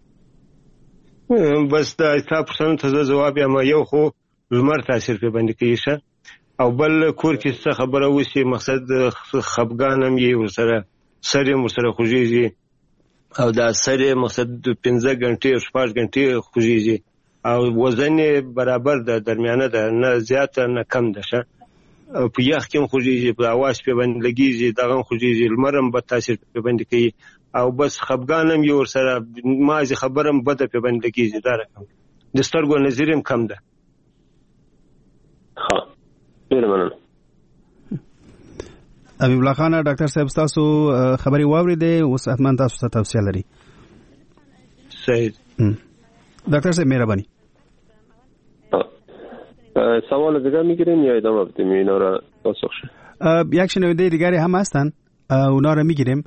بس دا تا پوښتنو ته زه ځواب یم. یو خو لمر تاثیر پې باندې کوي ښه، او بل کور کې څه خبره وشي مقصد خفګان هم یې ورسره، سر یې ورسره خوږېږي، او دا سر یې مقصد 15 غنټې 6 غنټې خوږېږي، او وزن یې برابر ده، درمیانه ده، نه زیاته نه کم ده ښه. په یخ کې هم خوږېږي، په اواز پې باندې لګېږي، دغه هم خوږېږي، لمر هم بد تاثیر پې باندې کوي، او بس خفګان هم یې ورسره، مازې خبره هم بده پې باندې لګېږي، دا رقم د سترګو نظر هم کم ده. ډېره مننه. حبیب الله خان ډاکټر صاحب تاسو خبري واورېدې، اوس حتما تاسو ته توصیه لري. صحیح. دکتر صاحب مهربانی. سوال دیگر میگیرین یا ادامه بدیم اینا را پاسخ شه؟ یک شنونده دیگری هم هستن، اونا را میگیریم.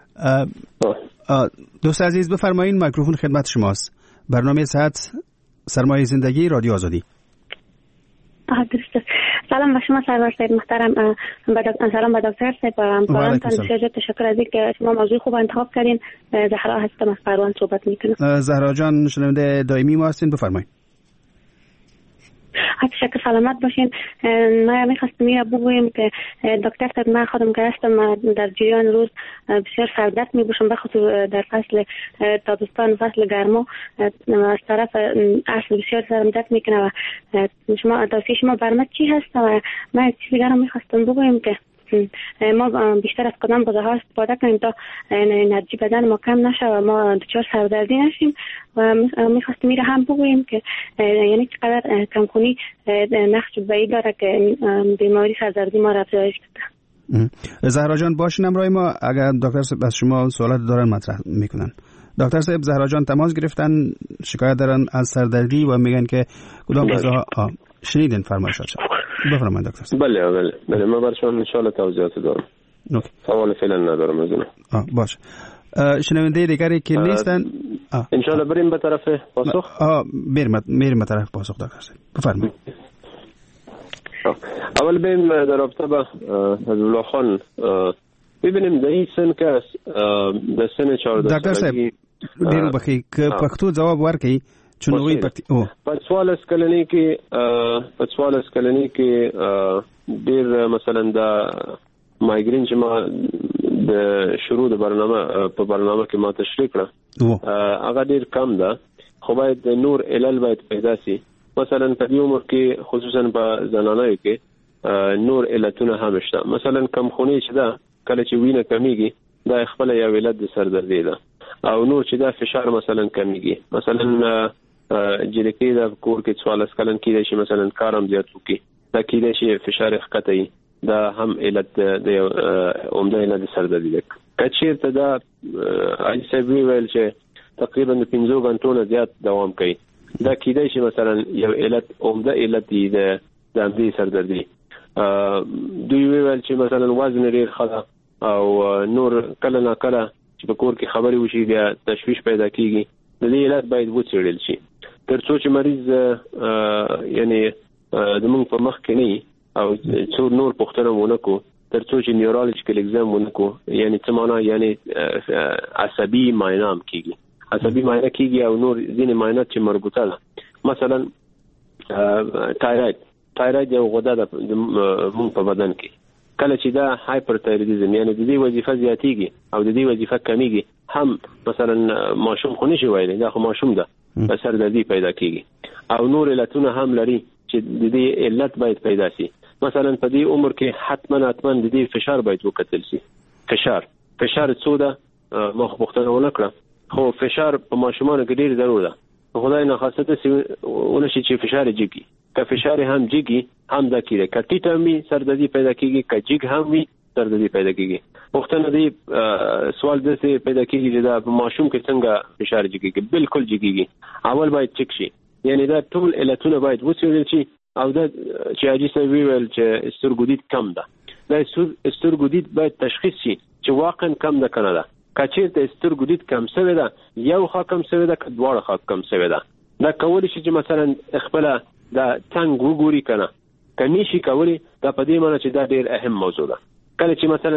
دوست عزیز بفرمایید، میکروفون خدمت شماست. برنامه صحت سرمایه زندگی رادیو آزادی. درسته. سلام به شما سرور صاحب محترم. سلام به دکتر صاحب و همکارانتان. بسیار تشکر از اینکه شما موضوع خوب انتخاب کردین. زهرا هستم از پروان صحبت میکنم. زهرا جان شنونده دائمی ما هستین، بفرمایید. تشکر، سلامت باشین. ما میخواستم اینو بگویم که دکتر صاحب من خودم که هستم در جریان روز بسیار سردرد میبوشم، بخصوص در فصل تابستان، فصل گرما از طرف اصل بسیار سرم درد میکنه و شما توصیه شما برمت چی هست؟ و من یک چیز دیگر رو میخواستم بگویم که ما بیشتر از کدام غذاها استفاده کنیم تا انرژی بدن ما کم نشه و ما دچار سردردی نشیم، و میخواستم میره هم بگوییم که یعنی چقدر کمخونی نقش بعید داره که بیماری سردردی ما را افزایش بده. زهرا جان باشین همراه ما، اگر دکتر صاحب از شما سوالات دارن مطرح میکنن. دکتر صاحب زهرا جان تماس گرفتن، شکایت دارن از سردردی و میگن که کدام غذاها شنیدین فرمایشات شد. بفرمایید دکتر صاحب. بله من برشون ان شاء الله توضیحات دارم. سوال فعلا ندارم از اینا. باشه. شنونده دیگری که نیستن ان شاء الله بریم به طرف پاسخ. بریم به طرف پاسخ دکتر صاحب. بفرمایید. اول بریم در رابطه با حبیب الله خان ببینیم د این سن کس د سن 14 سالگی ډیرو بخي که پښتو جواب ورکړي چونوي په 14 کلنۍ کې ډیر مثلا د مایګرین چې ما د شروع د برنامه کې ما تشریح کړه هغه ډیر کم ده، خو باید نور علل باید پیدا سي. مثلا په دې عمر کې خصوصا په زنانو کې نور علتونه هم شته. مثلا کمخونی چې ده کله چې وینه کمیږي دا خپل یو علت د سردردي ده، او نور چې دا فشار مثلا کمیږي، مثلا جلکی دا کور کې 14 کلن کې شي مثلا کارم زیات وکي دا کې شي فشار ښکته دا هم علت د عمده علت سردردي ده. کچیر ته دا ایسبی ویل چې تقریبا 15 غنټو نه زیات دوام کوي دا کې شي مثلا یو علت عمده علت دی د دې سردردي. دوی ویل چې مثلا وزن ډیر خلا او نور کله نه کله چې په کور کې خبري وشي بیا تشویش پیدا کیږي، د دې علت باید وڅېړل شي ترڅو چې مریض یعنی د موږ په مخ کې نه او څو نور پوښتنه ونکو ترڅو چې نیورولوژیکل ایگزام ونکو، یعنی څه معنا یعنی عصبي معاینه کیږي، عصبي معاینه کیږي او نور ځینې معاینات چې مربوطه ده. مثلا تایراید یو غده ده موږ په بدن کې، کله چې دا هایپرتایرویډیزم یعنی د دې وظیفه زیاتېږي او د دې وظیفه کمیږي، هم مثلا ماشوم خو نشي وایلی دا خو ماشوم ده سردردي پیدا کیږي، او نور علتونه هم لري چې د دې علت باید پیدا شي. مثلا په دې عمر کې حتما د دې فشار باید وکتل شي. فشار څو ده ما خو پوښتنه ونه کړه، خو فشار په ماشومانو کې ډیر ضرور ده. خدای نه خاصه څه ونشي چې فشار جګي، که فشار هم جګي هم دا کیږي، که ټیټ هم سردردي پیدا کیږي، که جګ هم وي سردردي پیدا کیږي. پوښتنه دې سوال دې پیدا کیږي چې دا ماشوم کې څنګه فشار جګي؟ بالکل جګيږي، اول باید چک شي، یعنی دا ټول علتونه باید وڅېړل شي. او دا چې حاجی صاحب ویل چې سترګودید کم ده، دا سترګودید باید تشخیص شي چې واقعا کم ده کنه ده. کچېرته سترګودید کم شوی ده، یو خوا کم شوی ده، که دواړه خوا کم شوی ده، دا کولی شي چې مثلا خپل دا څنګه وګوري کنه، کني شي کولی. دا په دې معنی چې دا ډیر اهم موضوع ده. کله چې مثلا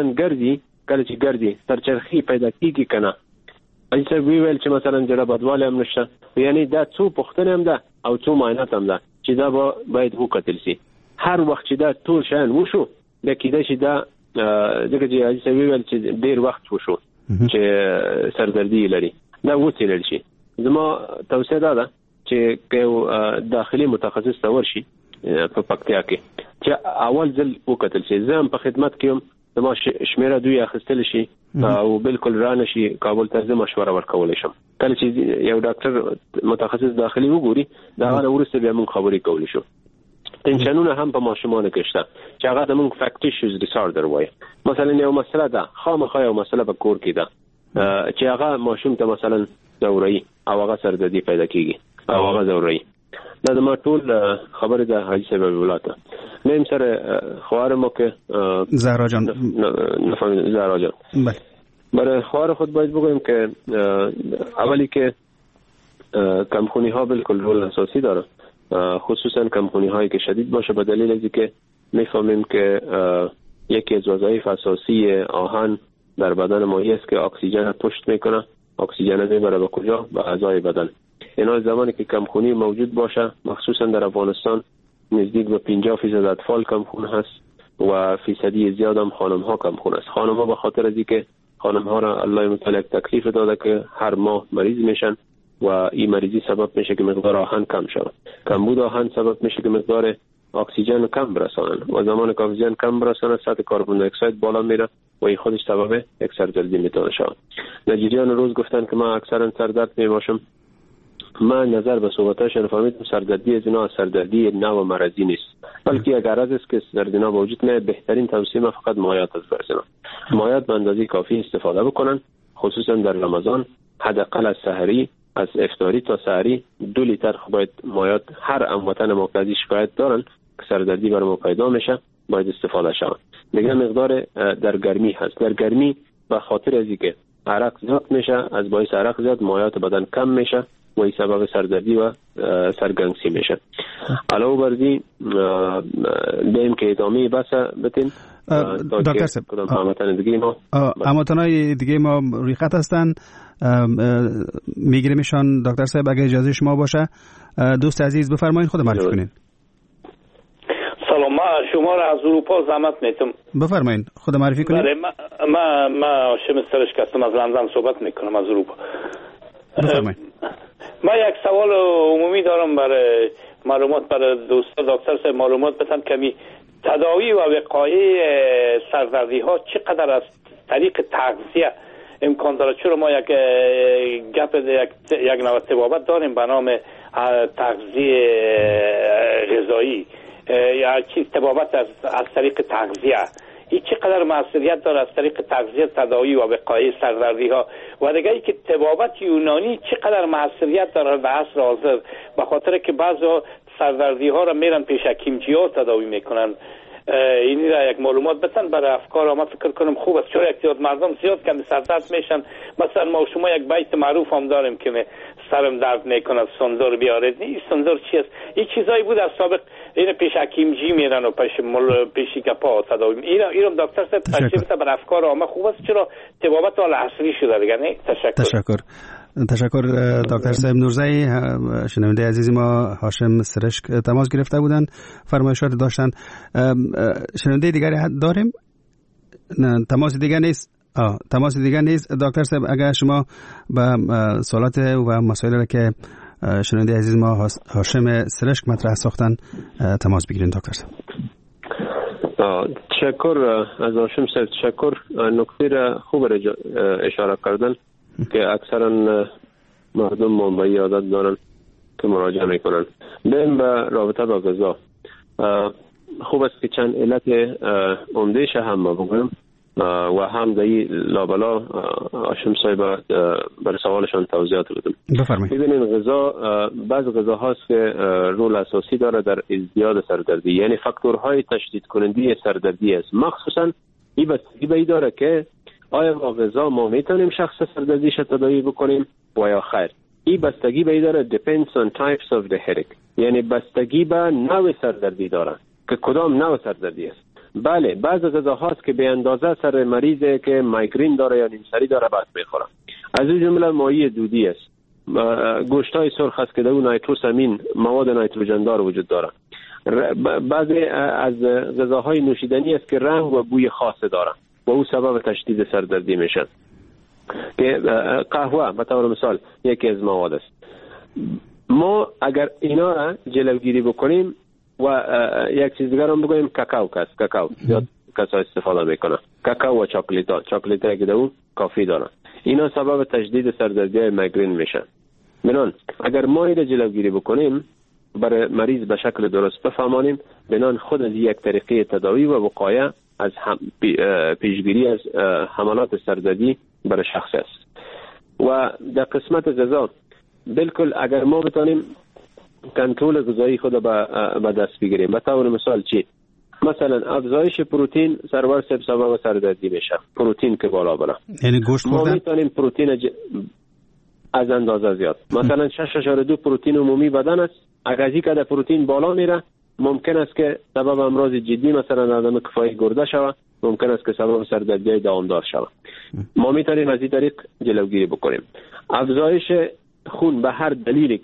ګرځي سرچرخي پیدا کیږي کنه، ایسه ویل چې مثلا جړه بدواله هم نشته، یعنی دا څو پوښتنه هم ده او څو معاینات هم ده چې دا باید وکتل شي. هر وخت چې دا ټول شان وشو د کېدای شي دا دغه چې ایسه ویل چې ډیر وخت وشو چې سردردي لري، دا وڅېړل شي. زما توصیه ده چې یو داخلي متخصص ته ورشي په پکتیا کې چې اول ځل وکتل شي. زه هم په خدمت کې یم، زما شمیره دوی اخیستل شي او بالکل رانه شي کابل ته مشوره ورکولای شم. کله چې یو ډاکټر متخصص داخلي وګوري دا غره ورسته بیا موږ خبرې کولای شو. تنشنونه هم په ماشومانو کې شته چې هغه د موږ فاکټیشیوز ډیساردر وایي. مثلا یو مسله ده خامخا یو مسله په کور کې ده چې هغه ماشوم ته مثلا ځوري او هغه سردردي پیدا کیږي او هغه ځوري. دا د ما ټول خبره ده حاجی صاحب ولاته نیم سره خوارمو کې زهرا جان برای خوار خود باید بگویم که اولی که کمخونی ها بالکل رول اساسی داره، خصوصا کمخونی هایی که شدید باشه، به دلیل از اینکه میفهمیم که یکی از وظایف اساسی آهن در بدن ما است که اکسیژن پشت میکنه. اکسیژن میبره به کجا؟ به اعضای بدن. اینا زمانی که کمخونی موجود باشه، مخصوصا در افغانستان نزدیک به 50% اطفال کمخون هست و فیصدی زیاد هم خانم ها کمخون است. خانم ها به خاطر از اینکه خانم ها را الله متعال تکلیف داده که هر ماه مریض میشن و این مریضی سبب میشه که مقدار آهن کم شود. کمبود آهن سبب میشه که مقدار اکسیژن کم برسانن و زمان که اکسیژن کم برسانه سطح کربن دی اکساید بالا میره و این خودش سبب یک سردردی میتونه شود. نجیریان روز گفتن که من اکثرا سردرد میباشم. من نظر به صحبتاشون فهمیدم سردردی از اینا سردردی نوع مرضی نیست، بلکه اگر از است که سردردی موجود نه، بهترین توصیه خفقت مایعات از برسنه. مایعات به اندازه کافی استفاده بکنن، خصوصا در رمضان. حداقل از سحری، از افطاری تا سحری 2 لیتر باید مایعات. هر هموطن ما که شکایت دارن که سردردی بر ما پیدا میشه باید استفاده شود. دیگه مقدار در گرمی هست. در گرمی به خاطر از اینکه عرق زیاد میشه، از باعث عرق زیاد مایعات بدن کم میشه و این سبب سردردی و سرگرنسی میشه. علاوه بر این دیم که ادامه بس بتین دکتر صاحب کدام هموطن دیگه ما هموطنای دیگه ما روی خط هستن، میگیریمشان. دکتر صاحب اگه اجازه شما باشه دوست عزیز بفرمایید، خود معرفی کنین. سلام، ما شما را از اروپا زحمت میتم. بفرمایید، خود معرفی کنید. ما هاشم سرشک هستم، از لندن صحبت میکنم، از اروپا. بفرمایید. ما یک سوال عمومی دارم برای معلومات، برای دوستان دکتر صاحب معلومات بدن کمی. تداوی و وقایع سردردی ها چقدر از طریق تغذیه امکان داره؟ چرا ما یک نوع طبابت داریم به نام تغذیه غذایی یا چیز طبابت از طریق تغذیه، این چقدر مسئولیت داره از طریق تغذیه تداوی و وقایع سردردی ها؟ و دیگه ای که طبابت یونانی چقدر مسئولیت داره در عصر حاضر، به خاطر که بعضا سردردی ها را میرن پیش حکیمچی ها تداوی میکنن. اینی را یک معلومات بتن برای افکار ما فکر کنم خوب است، چرا یک مردم زیاد کمی سردرد میشن. مثلا ما شما یک بیت معروف هم داریم که سرم درد میکنه سندر بیارید. این سندر چی است؟ این چیزایی بود از سابق این پیش حکیمجی میرن و پیش کپا تداوی. اینم دکتر صاحب تشریف بر افکار عامه خوب است، چرا طبابت حال عصری شده دیگه. نه تشکر دکتر صاحب نورزی. شنونده عزیزی ما هاشم سرشک تماس گرفته بودن، فرمایشات داشتن. شنونده دیگری داریم؟ نه، تماس دیگر نیست. دکتر صاحب اگر شما به سوالات و مسائلی را که شنونده عزیز ما هاشم سرشک مطرح ساختن تماس بگیرین دکتر صاحب. تشکر از هاشم صاحب. تشکر. نکته را خوب اشاره کردن که اکثرا مردم منبعی عادت دارن که مراجعه میکنن. بریم به رابطه با غذا. خوب است که چند علت عمدهش هم ما بگویم و هم دایی لابلا هاشم صاحب بر سوالشان توضیحات بدم. بفرمایید. ببینید غذا، بعض غذا هاست که رول اساسی داره در ازدیاد سردردی، یعنی فاکتورهای تشدید کننده سردردی است. مخصوصا این بستگی به این داره که آیا با غذا ما میتونیم شخص سردردیش تداوی بکنیم و یا خیر. این بستگی به این داره depends on types of the headache، یعنی بستگی به نوع سردردی داره که کدام نوع سردردی است. بله، بعض غذا هاست که به اندازه سر مریضی که مایگرین داره یا نیمسری داره بس میخوره. از این جمله ماهی دودی است، گوشتای سرخ است که در اون نیتروسامین مواد نیتروژن دار وجود داره. بعضی از غذاهای نوشیدنی است که رنگ و بوی خاص داره و او سبب تشدید سردردی میشه. که قهوه به طور مثال یکی از مواد است. ما اگر اینا را جلوگیری بکنیم و یک چیز دیگر هم بگویم، کاکائو زیاد کسا استفاده میکنه. کاکائو و چاکلیت که اون کافی داره، اینا سبب تشدید سردردی مایگرین میشه. بنان اگر ما این جلوگیری بکنیم، برای مریض به شکل درست بفهمانیم، بنان خود از یک طریقه تداوی و وقایه از پیشگیری از حملات سردردی برای شخص است. و در قسمت غذا بالکل اگر ما بتانیم کنترل غذایی خود به دست بگیریم، به طور مثال چی؟ مثلا افزایش پروتئین سرور سبب سردردی میشه. پروتئین که بالا بره، یعنی گوشت ما میتونیم پروتئین از اندازه زیاد، مثلا 6.2 پروتئین عمومی بدن است. اگر از این قدر پروتئین بالا میره ممکن است که سبب امراض جدی مثلا عدم کفایی گرده شود، ممکن است که سبب سردردی دامدار شود. ما میتونیم از این طریق جلوگیری بکنیم. افزایش خون به هر دلیلی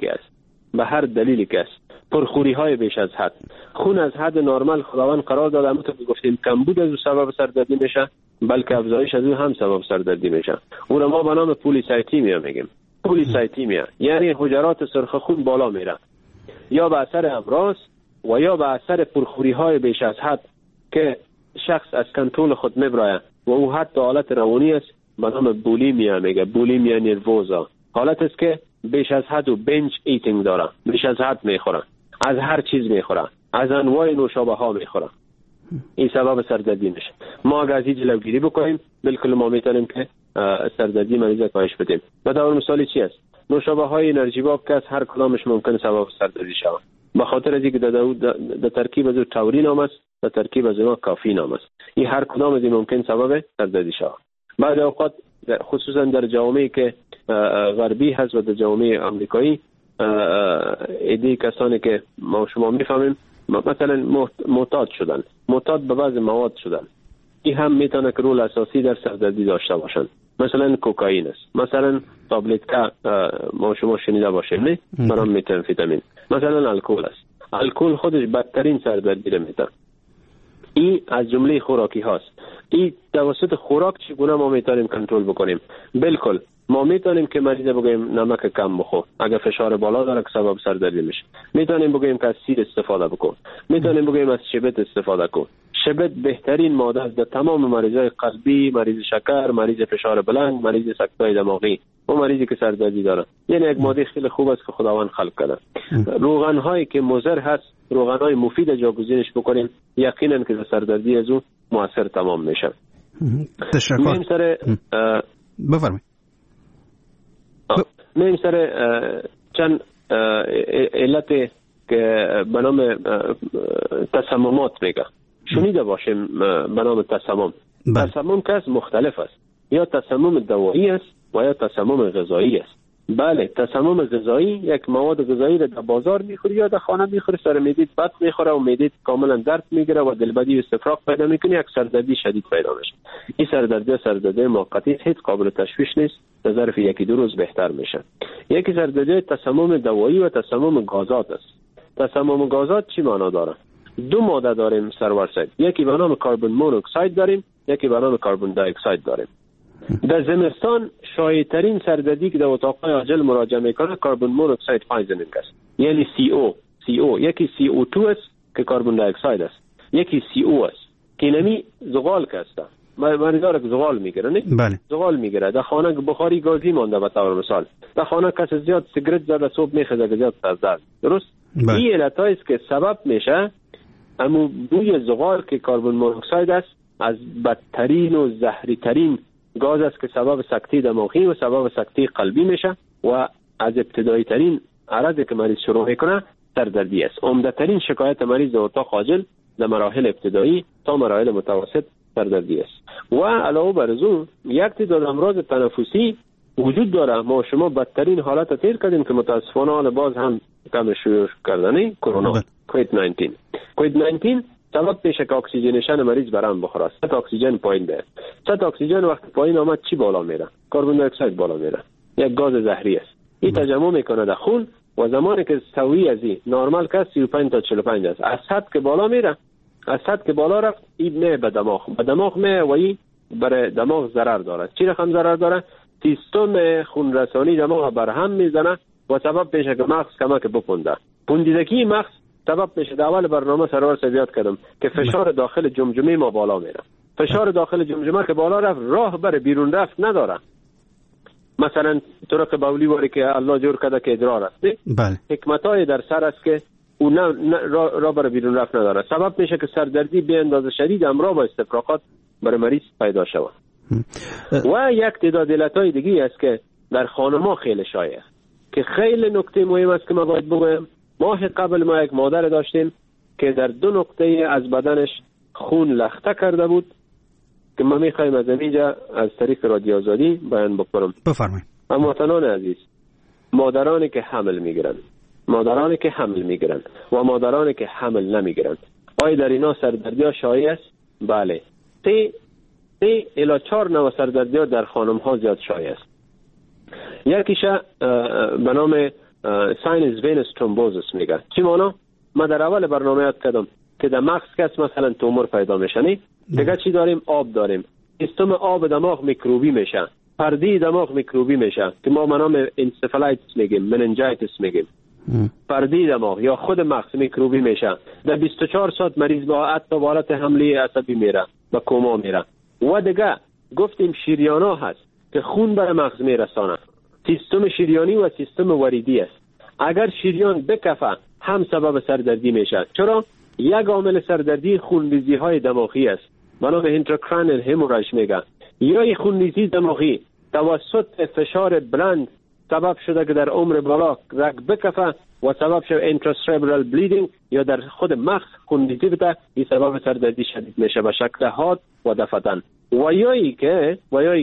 که است، پرخوری های بیش از حد، خون از حد نرمال خداوند قرار داده، همونطور که گفتیم کمبود از سبب سردردی میشه، بلکه افزایش از اون هم سبب سردردی میشه. اون را ما به نام پولیسایتیمیا میگیم. پولیسایتیمیا یعنی حجرات سرخ خون بالا میره، یا به اثر امراض و یا به اثر پرخوری های بیش از حد که شخص از کنترل خود میبره و او حتی حالت روانی است، به نام بولیمیا میگه. بولیمیا نروزا حالت است که بیش از حد و بنج ایتینگ داره، بیش از حد میخوره، از هر چیز میخوره، از انواع نوشابه ها میخوره. این سبب سردردی میشه. ما اگر از این جلوگیری بکنیم بالکل ما میتونیم که سردردی مریض کاهش بدیم. به طور مثال چی است؟ نوشابه های انرژی باب که از هر کدامش ممکن سبب سردردی شود، به خاطر از اینکه در ترکیب از تاورین هم است، در ترکیب از اونها کافین هم است. این هر کدام از این ممکن سبب سردردی شود. بعضی اوقات خصوصا در جامعه که غربی هست و در جامعه آمریکایی، ایده کسانی که ما شما میفهمیم مثلا معتاد شدن، معتاد به بعض مواد شدن، این هم میتونه که رول اساسی در سردردی داشته باشند. مثلا کوکائین است، مثلا تابلت که ما شما شنیده باشیم نه، برام متامفتامین، مثلا الکل است. الکل خودش بدترین سردردی رو میده. این از جمله خوراکی هاست. این توسط خوراک چگونه ما میتونیم کنترل بکنیم؟ بالکل ما میتونیم که مریض بگیم نمک کم بخور، اگر فشار بالا داره که سبب سردردی میشه. میتونیم بگیم که از سیر استفاده بکن، میتونیم بگیم از شبت استفاده کن. شبت بهترین ماده است در تمام مریضای قلبی، مریض شکر، مریض فشار بلند، مریض سکته دماغی و مریضی که سردردی داره. یعنی یک ماده خیلی خوب است که خداوند خلق کرده. روغن هایی که مضر هست، روغن های مفید جاگزینش بکنیم، یقینا که سردردی از اون موثر تمام میشه. تشکر. بفرمایید. میم سر چند علت که به نام تسممات میگه شنیده باشیم. به نام تسمم، تسمم که مختلف است، یا تسمم دوایی است و یا تسمم غذایی است. بله، تسمم غذایی یک مواد غذایی را در بازار میخوری یا در خانه میخوری، سر معدت بد میخوره و معدت کاملا درد میگیره و دلبدی و استفراغ پیدا میکنه، یک سردردی شدید پیدا میشه. این سردردی موقتی هیچ قابل تشویش نیست، در ظرف یکی دو روز بهتر میشه. یکی سردردی تسمم دوایی و تسمم گازات است. تسمم گازات چی معنا داره؟ دو ماده داریم سرور صاحب، یکی به نام کربن مونوکساید داریم، یکی به نام کربن دی اکساید داریم. در زمستان شایع‌ترین سردردی که در اتاق‌های عاجل مراجعه میکنه کربن مونوکساید پایزنینگ است، یعنی CO. یکی CO2 است که کربن دی اکساید است، یکی CO است که نمی زغال است. مریضا که زغال میگیره نه؟ بله. زغال میگیره. در خانه بخاری گازی مونده به طور مثال، در خانه کس زیاد سیگرت زده صبح میخوره که زیاد سردرد. درست؟ بله. این علتایی است که سبب میشه اما بوی زغال که کربن مونوکساید است از بدترین و زهری ترین گاز است که سبب سکته دماغی و سبب سکته قلبی میشه و از ابتدایی ترین عرضی که مریض شروع میکنه سردردی است. عمده ترین شکایت مریض در اتاق عاجل در مراحل ابتدایی تا مراحل متوسط سردردی است. و علاوه بر از اون یک تعداد امراض تنفسی وجود داره. ما شما بدترین حالت تیر کردیم که متاسفانه باز هم کم شروع کردنی کرونا کووید 19 سبب میشه که اکسیژنیشن مریض برام بخوره، سطح اکسیژن پایین بیاد. سطح اکسیژن وقتی پایین آمد چی بالا میره؟ کربن دی اکساید بالا میره، یک گاز زهری است. این تجمع میکنه در خون و زمانی که سوی از این نرمال که 35 تا 45 است، از حد که بالا میره، از حد که بالا رفت این نه به دماغ میه و این برای دماغ ضرر داره. چی رقم ضرر داره؟ سیستم خون رسانی دماغ برهم میزنه و سبب میشه که مغز کمک بپونده. پوندیدگی مغز سبب میشه. در اول برنامه سرور سویات کردم که فشار داخل جمجمه ما بالا میره. فشار داخل جمجمه که بالا رفت راه بر بیرون رفت نداره. مثلا طرق بولی واری که الله جور کرده که ادرار است. بله. حکمتای در سر است که اون راه بر بیرون رفت نداره. سبب میشه که سردردی به اندازه شدید همراه با استفراغات برای مریض پیدا شود. و یک تعداد علتای دیگه است که در خانم‌ها خیلی شایع است که خیلی نکته مهم است که ما باید بگویم. ماه قبل ما یک مادر داشتیم که در 2 نقطه از بدنش خون لخته کرده بود که ما میخوایم از اینجا از طریق رادیو آزادی بیان بکنم. بفرمایید. هموطنان عزیز، مادرانی که حمل میگیرن و مادرانی که حمل نمیگیرن، آیا در اینا سردردی ها شایع است؟ بله. 3 الی 4 نوع سردردی ها در خانم ها زیاد شایع است. یکیش به نام ساینس وینس ترومبوزیس میگه. چی مانا؟ ما در اول برنامه یاد کردم که در مغز کس مثلا تومور پیدا میشه. دیگه چی داریم؟ آب داریم. سیستم آب دماغ میکروبی میشه، پرده دماغ میکروبی میشه که ما به نام انسفالایتس میگیم، مننجایتس میگیم. پرده دماغ یا خود مغز میکروبی میشه. در 24 ساعت مریض با حتی حالت حمله عصبی میره، با کوما میره. و دیگه گفتیم شریانا هست که خون بر مغز میرسانه. سیستم شریانی و سیستم وریدی است. اگر شریان بکفه هم سبب سردردی میشه. چرا؟ یک عامل سردردی خونریزی های دماغی است، به نام اینتراکرانیال هموراژ میگه. یا خونریزی دماغی توسط فشار بلند سبب شده که در عمر بالا رگ بکفه و سبب شده اینتراسربرال بلیدینگ یا در خود مغز خونریزی بده. این سبب سردردی شدید میشه به شکل حاد و دفتن. و یایی که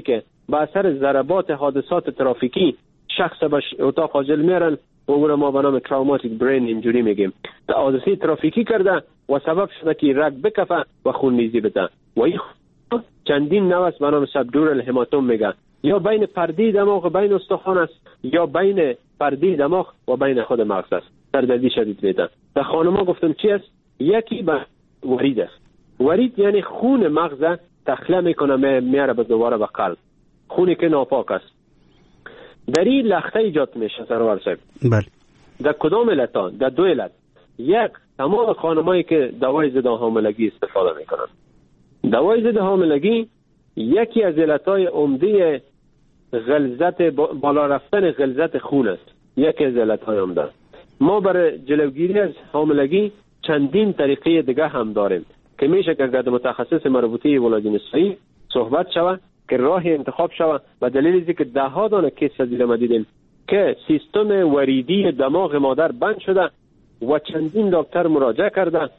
به اثر ضربات حادثات ترافیکی شخص به اتاق عاجل میارن، اون ما به نام تروماتیک برین اینجوری میگیم. حادثه ترافیکی کرده و سبب شده که رگ بکفه و خونریزی بده و این چندین نوع است به نام سبدورال هماتوم میگن، یا بین پرده دماغ بین استخوان است یا بین پرده دماغ و بین خود مغز است. سردردی شدید میده. در خانما گفتم چی است؟ یکی به ورید است. ورید یعنی خون مغز تخلیه میکنه میاره به دوباره به قلب، خونی که ناپاک است. در این لخته ایجاد میشه سرور صاحب. بله. در کدام علت؟ در دو علت. یک، تمام خانمایی که دوای ضد حاملگی استفاده میکنن. دوای ضد حاملگی یکی از علتهای عمده غلظت بالا رفتن غلظت خون است. یکی از علتهای عمده. ما برای جلوگیری از حاملگی چندین طریقه دیگه هم داریم که میشه که اگر متخصص مربوطه ولادت نسایی صحبت شود که راه انتخاب شود. و دلیل اینه که ده ها دانه کیس از ما دیدیم که سیستم وریدی دماغ مادر بند شده و چندین دکتر مراجعه کرده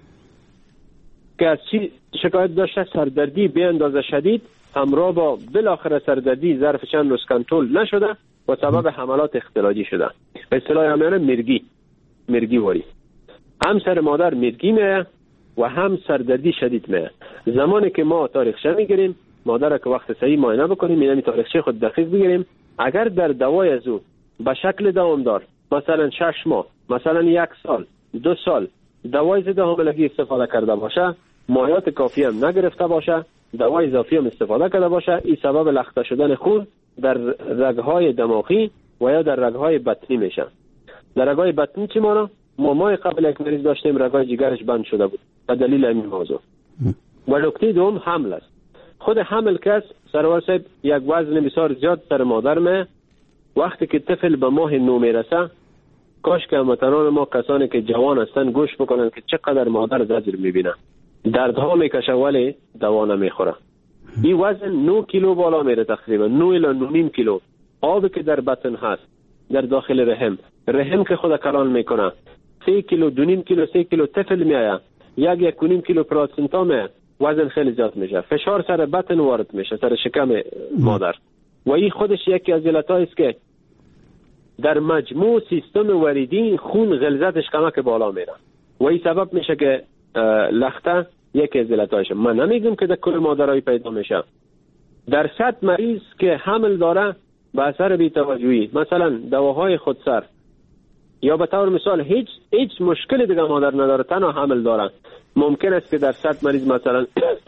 که از چی شکایت داشته؟ سردردی به اندازه شدید همراه با بالاخره سردردی ظرف چند روز کنترل نشده و سبب حملات اختلاجی شده. به اصطلاح همیانه مرگی واری. هم سر مادر مرگی میه و هم سردردی شدید میه. زمانی که ما تاریخچه میگیریم، مادر که وقت صحیح معاینه بکنیم، یعنی تاریخچه خود دقیق بگیریم، اگر در دوای از او به شکل دوامدار مثلا 6 ماه، مثلا 1 سال، 2 سال دوای ضد حاملگی استفاده کرده باشه، مایات کافی هم نگرفته باشه، دوای اضافی هم استفاده کرده باشه، این سبب لخته شدن خون در رگ‌های دماغی و یا در رگ‌های بطنی میشه. در رگ‌های بطنی چی مانا؟ ما قبل یک مریض داشتیم رگ‌های جگرش بند شده بود به دلیل این موضوع. و نکته دوم حمل است. خود حمل کس سرور صاحب یک وزن بسیار زیاد سر مادر می وقتی که طفل به ماه 9 میرسه، کاش که هموطنان ما کسانی که جوان هستن گوش بکنن که چقدر مادر زجر میبینه، دردها میکشه ولی دوا نمیخوره. این وزن 9 کیلو بالا میره، تقریبا 9 الی 9.5 کیلو. آبی که در بطن هست در داخل رحم که خود کلان میکنه 3 کیلو 2.5 کیلو 3 کیلو طفل میایه، 1.5 کیلو پلاسنتا میایه، وزن خیلی زیاد میشه، فشار سر بطن وارد میشه، سر شکم مادر. و این خودش یکی از علتایی است که در مجموع سیستم وریدی خون غلظتش کمک بالا میره و این سبب میشه که لخته یکی از علتایشه. من نمیگم که در کل مادرایی پیدا میشه. در 100 مریض که حمل داره به اثر بی‌توجهی، مثلا دواهای خودسر یا به طور مثال هیچ مشکل دیگه مادر نداره، تنها حمل داره، ممکن است که در 100 مریض مثلا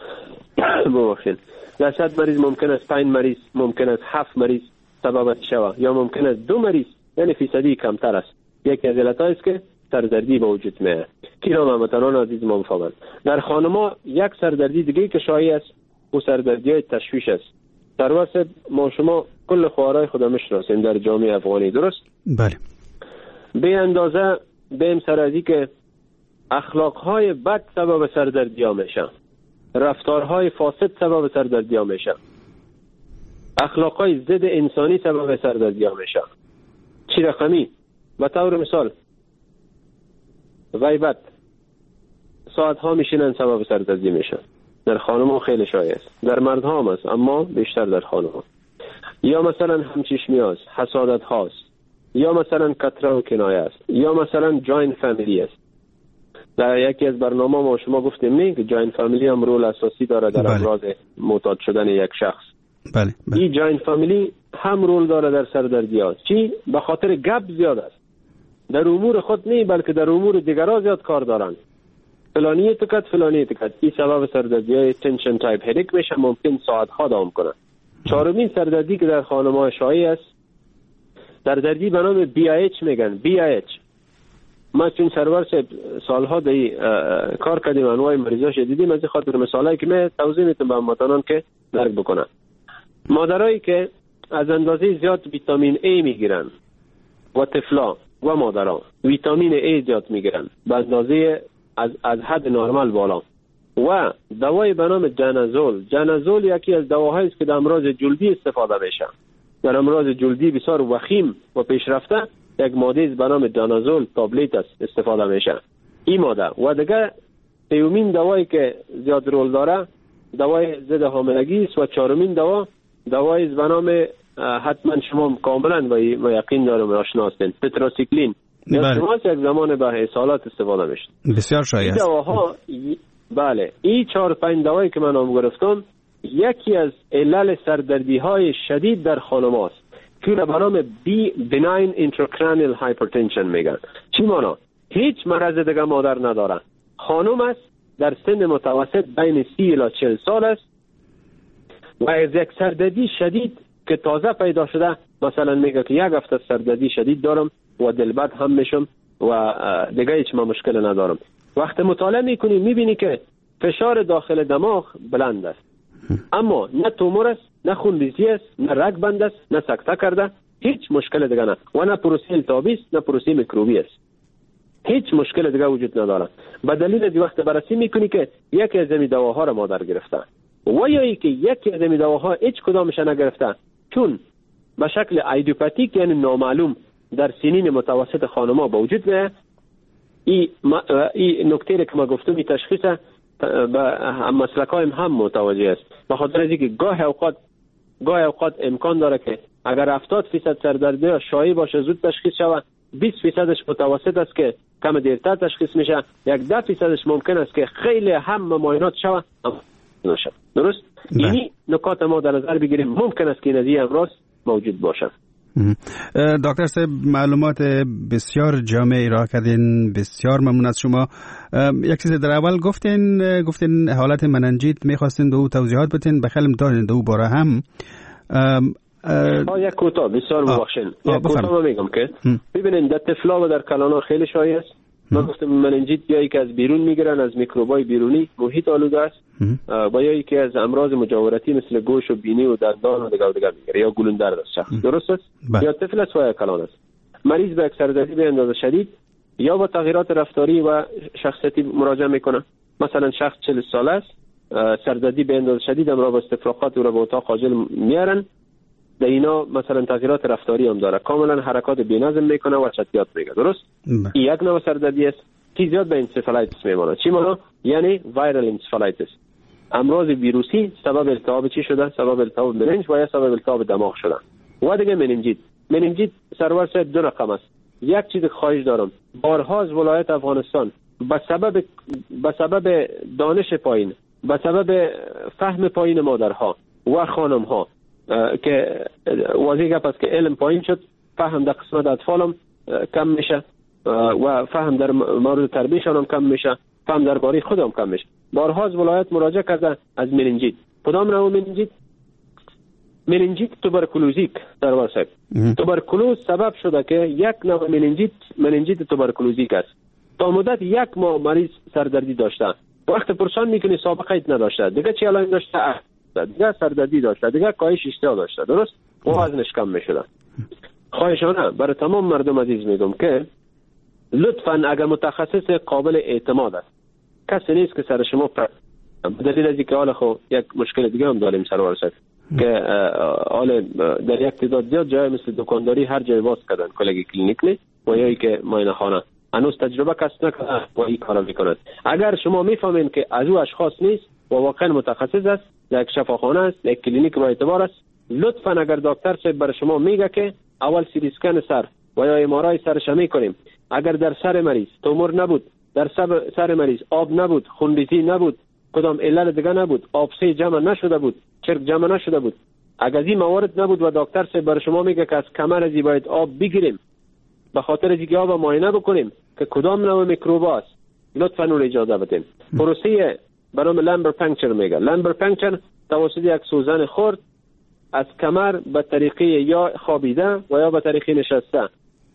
در 100 مریض ممکن است 5 مریض، ممکن است 7 مریض سبب شود، یا ممکن است 2 مریض، یعنی فیصدی کمتر است. یکی از علتایی است که سردردی به وجود میاد. کیرام هموطنان عزیز ما میفهمند. در خانم‌ها یک سردردی دیگه که شایع است و سردردی تشویش است. در واسه ما شما کل خوارای خدا میشناسیم در جامعه افغانی، درست؟ بله. به اندازه بهم سرازی که اخلاقهای بد سبب سردردی ها میشه، رفتارهای فاسد سبب سردردی ها میشه، اخلاقهای ضد انسانی سبب سردردی ها میشه. چی رقمی؟ به طور مثال غیبت، ساعت ها میشینن سبب سردردی میشه. در خانم خیلی شایع است، در مرد ها هم است اما بیشتر در خانم ها. یا مثلا همچشمی هاست، حسادت هاست، یا مثلا کتره و کنایه است، یا مثلا جاین فامیلی است. در یکی از برنامه ما شما گفتیم که جاین فامیلی هم رول اساسی داره در امراض معتاد شدن یک شخص. بله. این جاین فامیلی هم رول داره در سردردی ها. چی؟ به خاطر گپ زیاد است، در امور خود نه بلکه در امور دیگران زیاد کار دارن. فلانی اتکت این سبب سردردی های تنشن تایپ هدیک میشه، ممکن ساعت ها دوام کنه. چهارمین سردردی که در خانم‌ها شایع است سردردی به نام BIH میگن. BIH ما چون سرور سالها دی کار کردیم، انواع مریضاش دیدیم، از خاطر مثالایی که من توضیح میتونم به هموطنان که درک بکنن. مادرایی که از اندازه زیاد ویتامین A میگیرن و طفلا و مادران ویتامین A زیاد میگیرن به اندازه از حد نرمال بالا، و دوای به نام جنازول یکی از دواهایی است که در امراض جلدی استفاده میشه. در امراض جلدی بسیار وخیم و پیشرفته یک ماده به نام جنازول تابلت است استفاده میشه. این ماده و دیگه سومین دوایی که زیاد رول داره دوای ضد حاملگی است و چهارمین دوا دوایی به نام حتما شما کاملا و یقین دارم آشنا هستین، تتراسیکلین. شما یک زمان به اصالات استفاده میشه. بسیار شایع است. دواها بله، این 4-5 دوایی که من نام گرفتم یکی از علل سردردی های شدید در خانم است که به نام benign intracranial hypertension میگن. چی مانا؟ هیچ مرض دیگه مادر نداره. خانم است، در سن متوسط بین 30 الی 40 سال است و از یک سردردی شدید که تازه پیدا شده، مثلا میگه که 1 هفته سردردی شدید دارم و دلبد هم میشم و دیگه هیچ مشکل ندارم. وقتی مطالعه میکنی میبینی که فشار داخل دماغ بلند است، اما نه تومور است، نه خونریزی است، نه رگ بند است، نه سکته کرده، هیچ مشکل دیگه نه، و نه پروسه التهابی است، نه پروسه میکروبی است، هیچ مشکل دیگه وجود نداره. به دلیل از وقت بررسی میکنی که یکی از این دواها را مادر گرفته و یا ای که یکی از این دواها هیچ کدامش نگرفته، چون به شکل ایدیوپاتیک یعنی نامعلوم در سنین متوسط خانم‌ها به وجود میاد. این نکته که ما گفتم، این تشخیص به مسلک‌های هم متوجه است، به خاطر از اینکه گاه اوقات امکان داره که اگر 70% سردردی شایع باشه زود تشخیص شود، 20%ش متوسط است که کم دیرتر تشخیص میشه، 10% ممکن است که خیلی هم معاینات شود نشه. درست؟ یعنی نکات ما در نظر بگیریم، ممکن است که این امراض موجود باشه. دکتر صاحب معلومات بسیار جامع ارائه کردین، بسیار ممنون از شما. یک چیز در اول گفتین حالت مننجیت میخواستین دو توضیحات بدین، بخیلم دارین دو باره هم. یک کوتاه بسیار ببخشین، یک کوتاه میگم که ببینید در طفلا و در کلانا خیلی شایع است. من گفتم مننجیت یا که از بیرون میگیرن، از میکروبای بیرونی محیط آلوده است، و یا که از امراض مجاورتی مثل گوش و بینی و دندان و دیگر میگیره، یا گلوندرد است شخص. درست است؟ یا طفل است و یا کلان است. مریض به یک سردردی به اندازه شدید یا با تغییرات رفتاری و شخصیتی مراجعه میکنه. مثلا شخص 40 ساله است، سردردی به اندازه شدید، امراض و استفراغات او را به اتاق عاجل میارن. در اینا مثلا تغییرات رفتاری هم داره، کاملا حرکات بی‌نظم میکنه و چتیات میگه. درست؟ این یک نوع سردردی است که زیاد به انسفالایتس میمونه. چی معنی؟ یعنی وایرال انسفالایتس، امراض ویروسی سبب التهاب چی شده؟ سبب التهاب برنج و یا سبب التهاب دماغ شده. و دیگه مننجیت سرور صاحب دو رقم است. یک چیز خواهش دارم، بارها از ولایت افغانستان به سبب دانش پایین، به سبب فهم پایین مادرها و خانمها که واضح گپ است که علم پایین شد، فهم در قسمت اطفالم کم میشه و فهم در مورد تربیتشان هم کم میشه، فهم درباره خودم کم میشه. بارها از ولایت مراجعه کرده از مننجیت. کدام نوع مننجیت؟ مننجیت توبرکلوزیک در واسط. توبرکلوز سبب شده که یک نوع مننجیت توبرکلوزیک است. تا مدت 1 ماه مریض سردردی داشته، وقت پرسان میکنی سابقه ایت نداشته، دیگه چه علائم داشته؟ دیگه سردردی داشته، دیگه کاهش اشتها داشته. درست؟ و وزنش کم میشده. خواهشانه برای تمام مردم عزیز میگم که لطفاً اگر متخصص قابل اعتماد است، کسی نیست که سر شما دلیل از اینکه حالا خب یک مشکل دیگه هم داریم سرور صاحب که حالا در یک تعداد زیاد جای مثل دکانداری هر جای باز کردن کلگی کلینیک نه و یا که معاینه خانه هنوز تجربه کسب نکرده و این کارا میکنند. اگر شما میفهمین که از او اشخاص نیست و واقعا متخصص است، در یک شفاخانه است، یک کلینیک با اعتبار است، لطفا اگر دکتر صاحب برای شما میگه که اول سی تی اسکن سر و یا ام آر آی سرش میکنیم، اگر در سر مریض تومور نبود، در سر مریض آب نبود، خونریزی نبود، کدام علل دیگه نبود، آبسه جمع نشده بود، چرک جمع نشده بود، اگر این موارد نبود و دکتر صاحب برای شما میگه که از کمر ازی باید آب بگیریم به خاطر اینکه آب معاینه بکنیم که کدام نوع میکروب است، لطفاً اون اجازه بدین. پروسه به نام لامبر پانکچر میگه. لامبر پانکچر توسط یک سوزن خرد از کمر به طریقه یا خوابیده و یا به طریقه نشسته.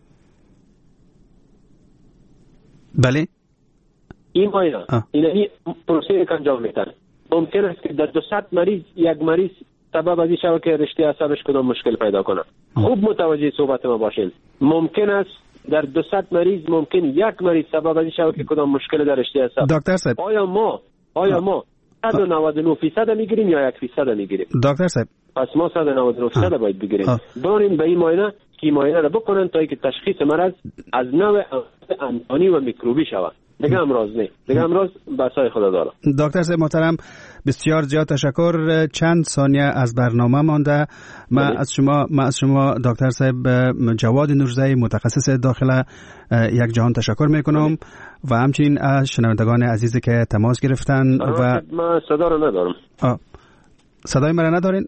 بله این معاینه این پروسه که انجام میدن ممکن است که در 200 مریض یک مریض سبب از این شود که رشته عصبش کدام مشکل پیدا کنه. خوب متوجه صحبت ما باشین. ممکن است در 200 مریض ممکن یک مریض سبب از این شود که کدام مشکل در رشته عصب. دکتر صاحب آیا ما 199% میگیریم یا 1% میگیریم؟ دکتر صاحب پس ما 199% باید بگیریم. داریم به این معاینه که معاینه را بکنن تا اینکه تشخیص مرض از نوع انسانی و میکروبی شود. دیگه امروز نه، دیگه امروز بسای خدا دارم. دکتر صاحب محترم بسیار زیاد تشکر. چند ثانیه از برنامه مانده. من از شما دکتر صاحب جواد نورزی متخصص داخل یک جهان تشکر میکنم و همچنین از شنوندگان عزیزی که تماس گرفتن. و من صدا رو ندارم. صدای من ندارین؟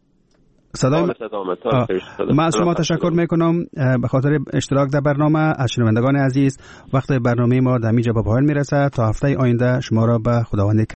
من از شما تشکر میکنم به خاطر اشتراک در برنامه. از شنوندگان عزیز وقت برنامه ما در اینجا به پایان میرسه. تا هفته آینده شما را به خداوند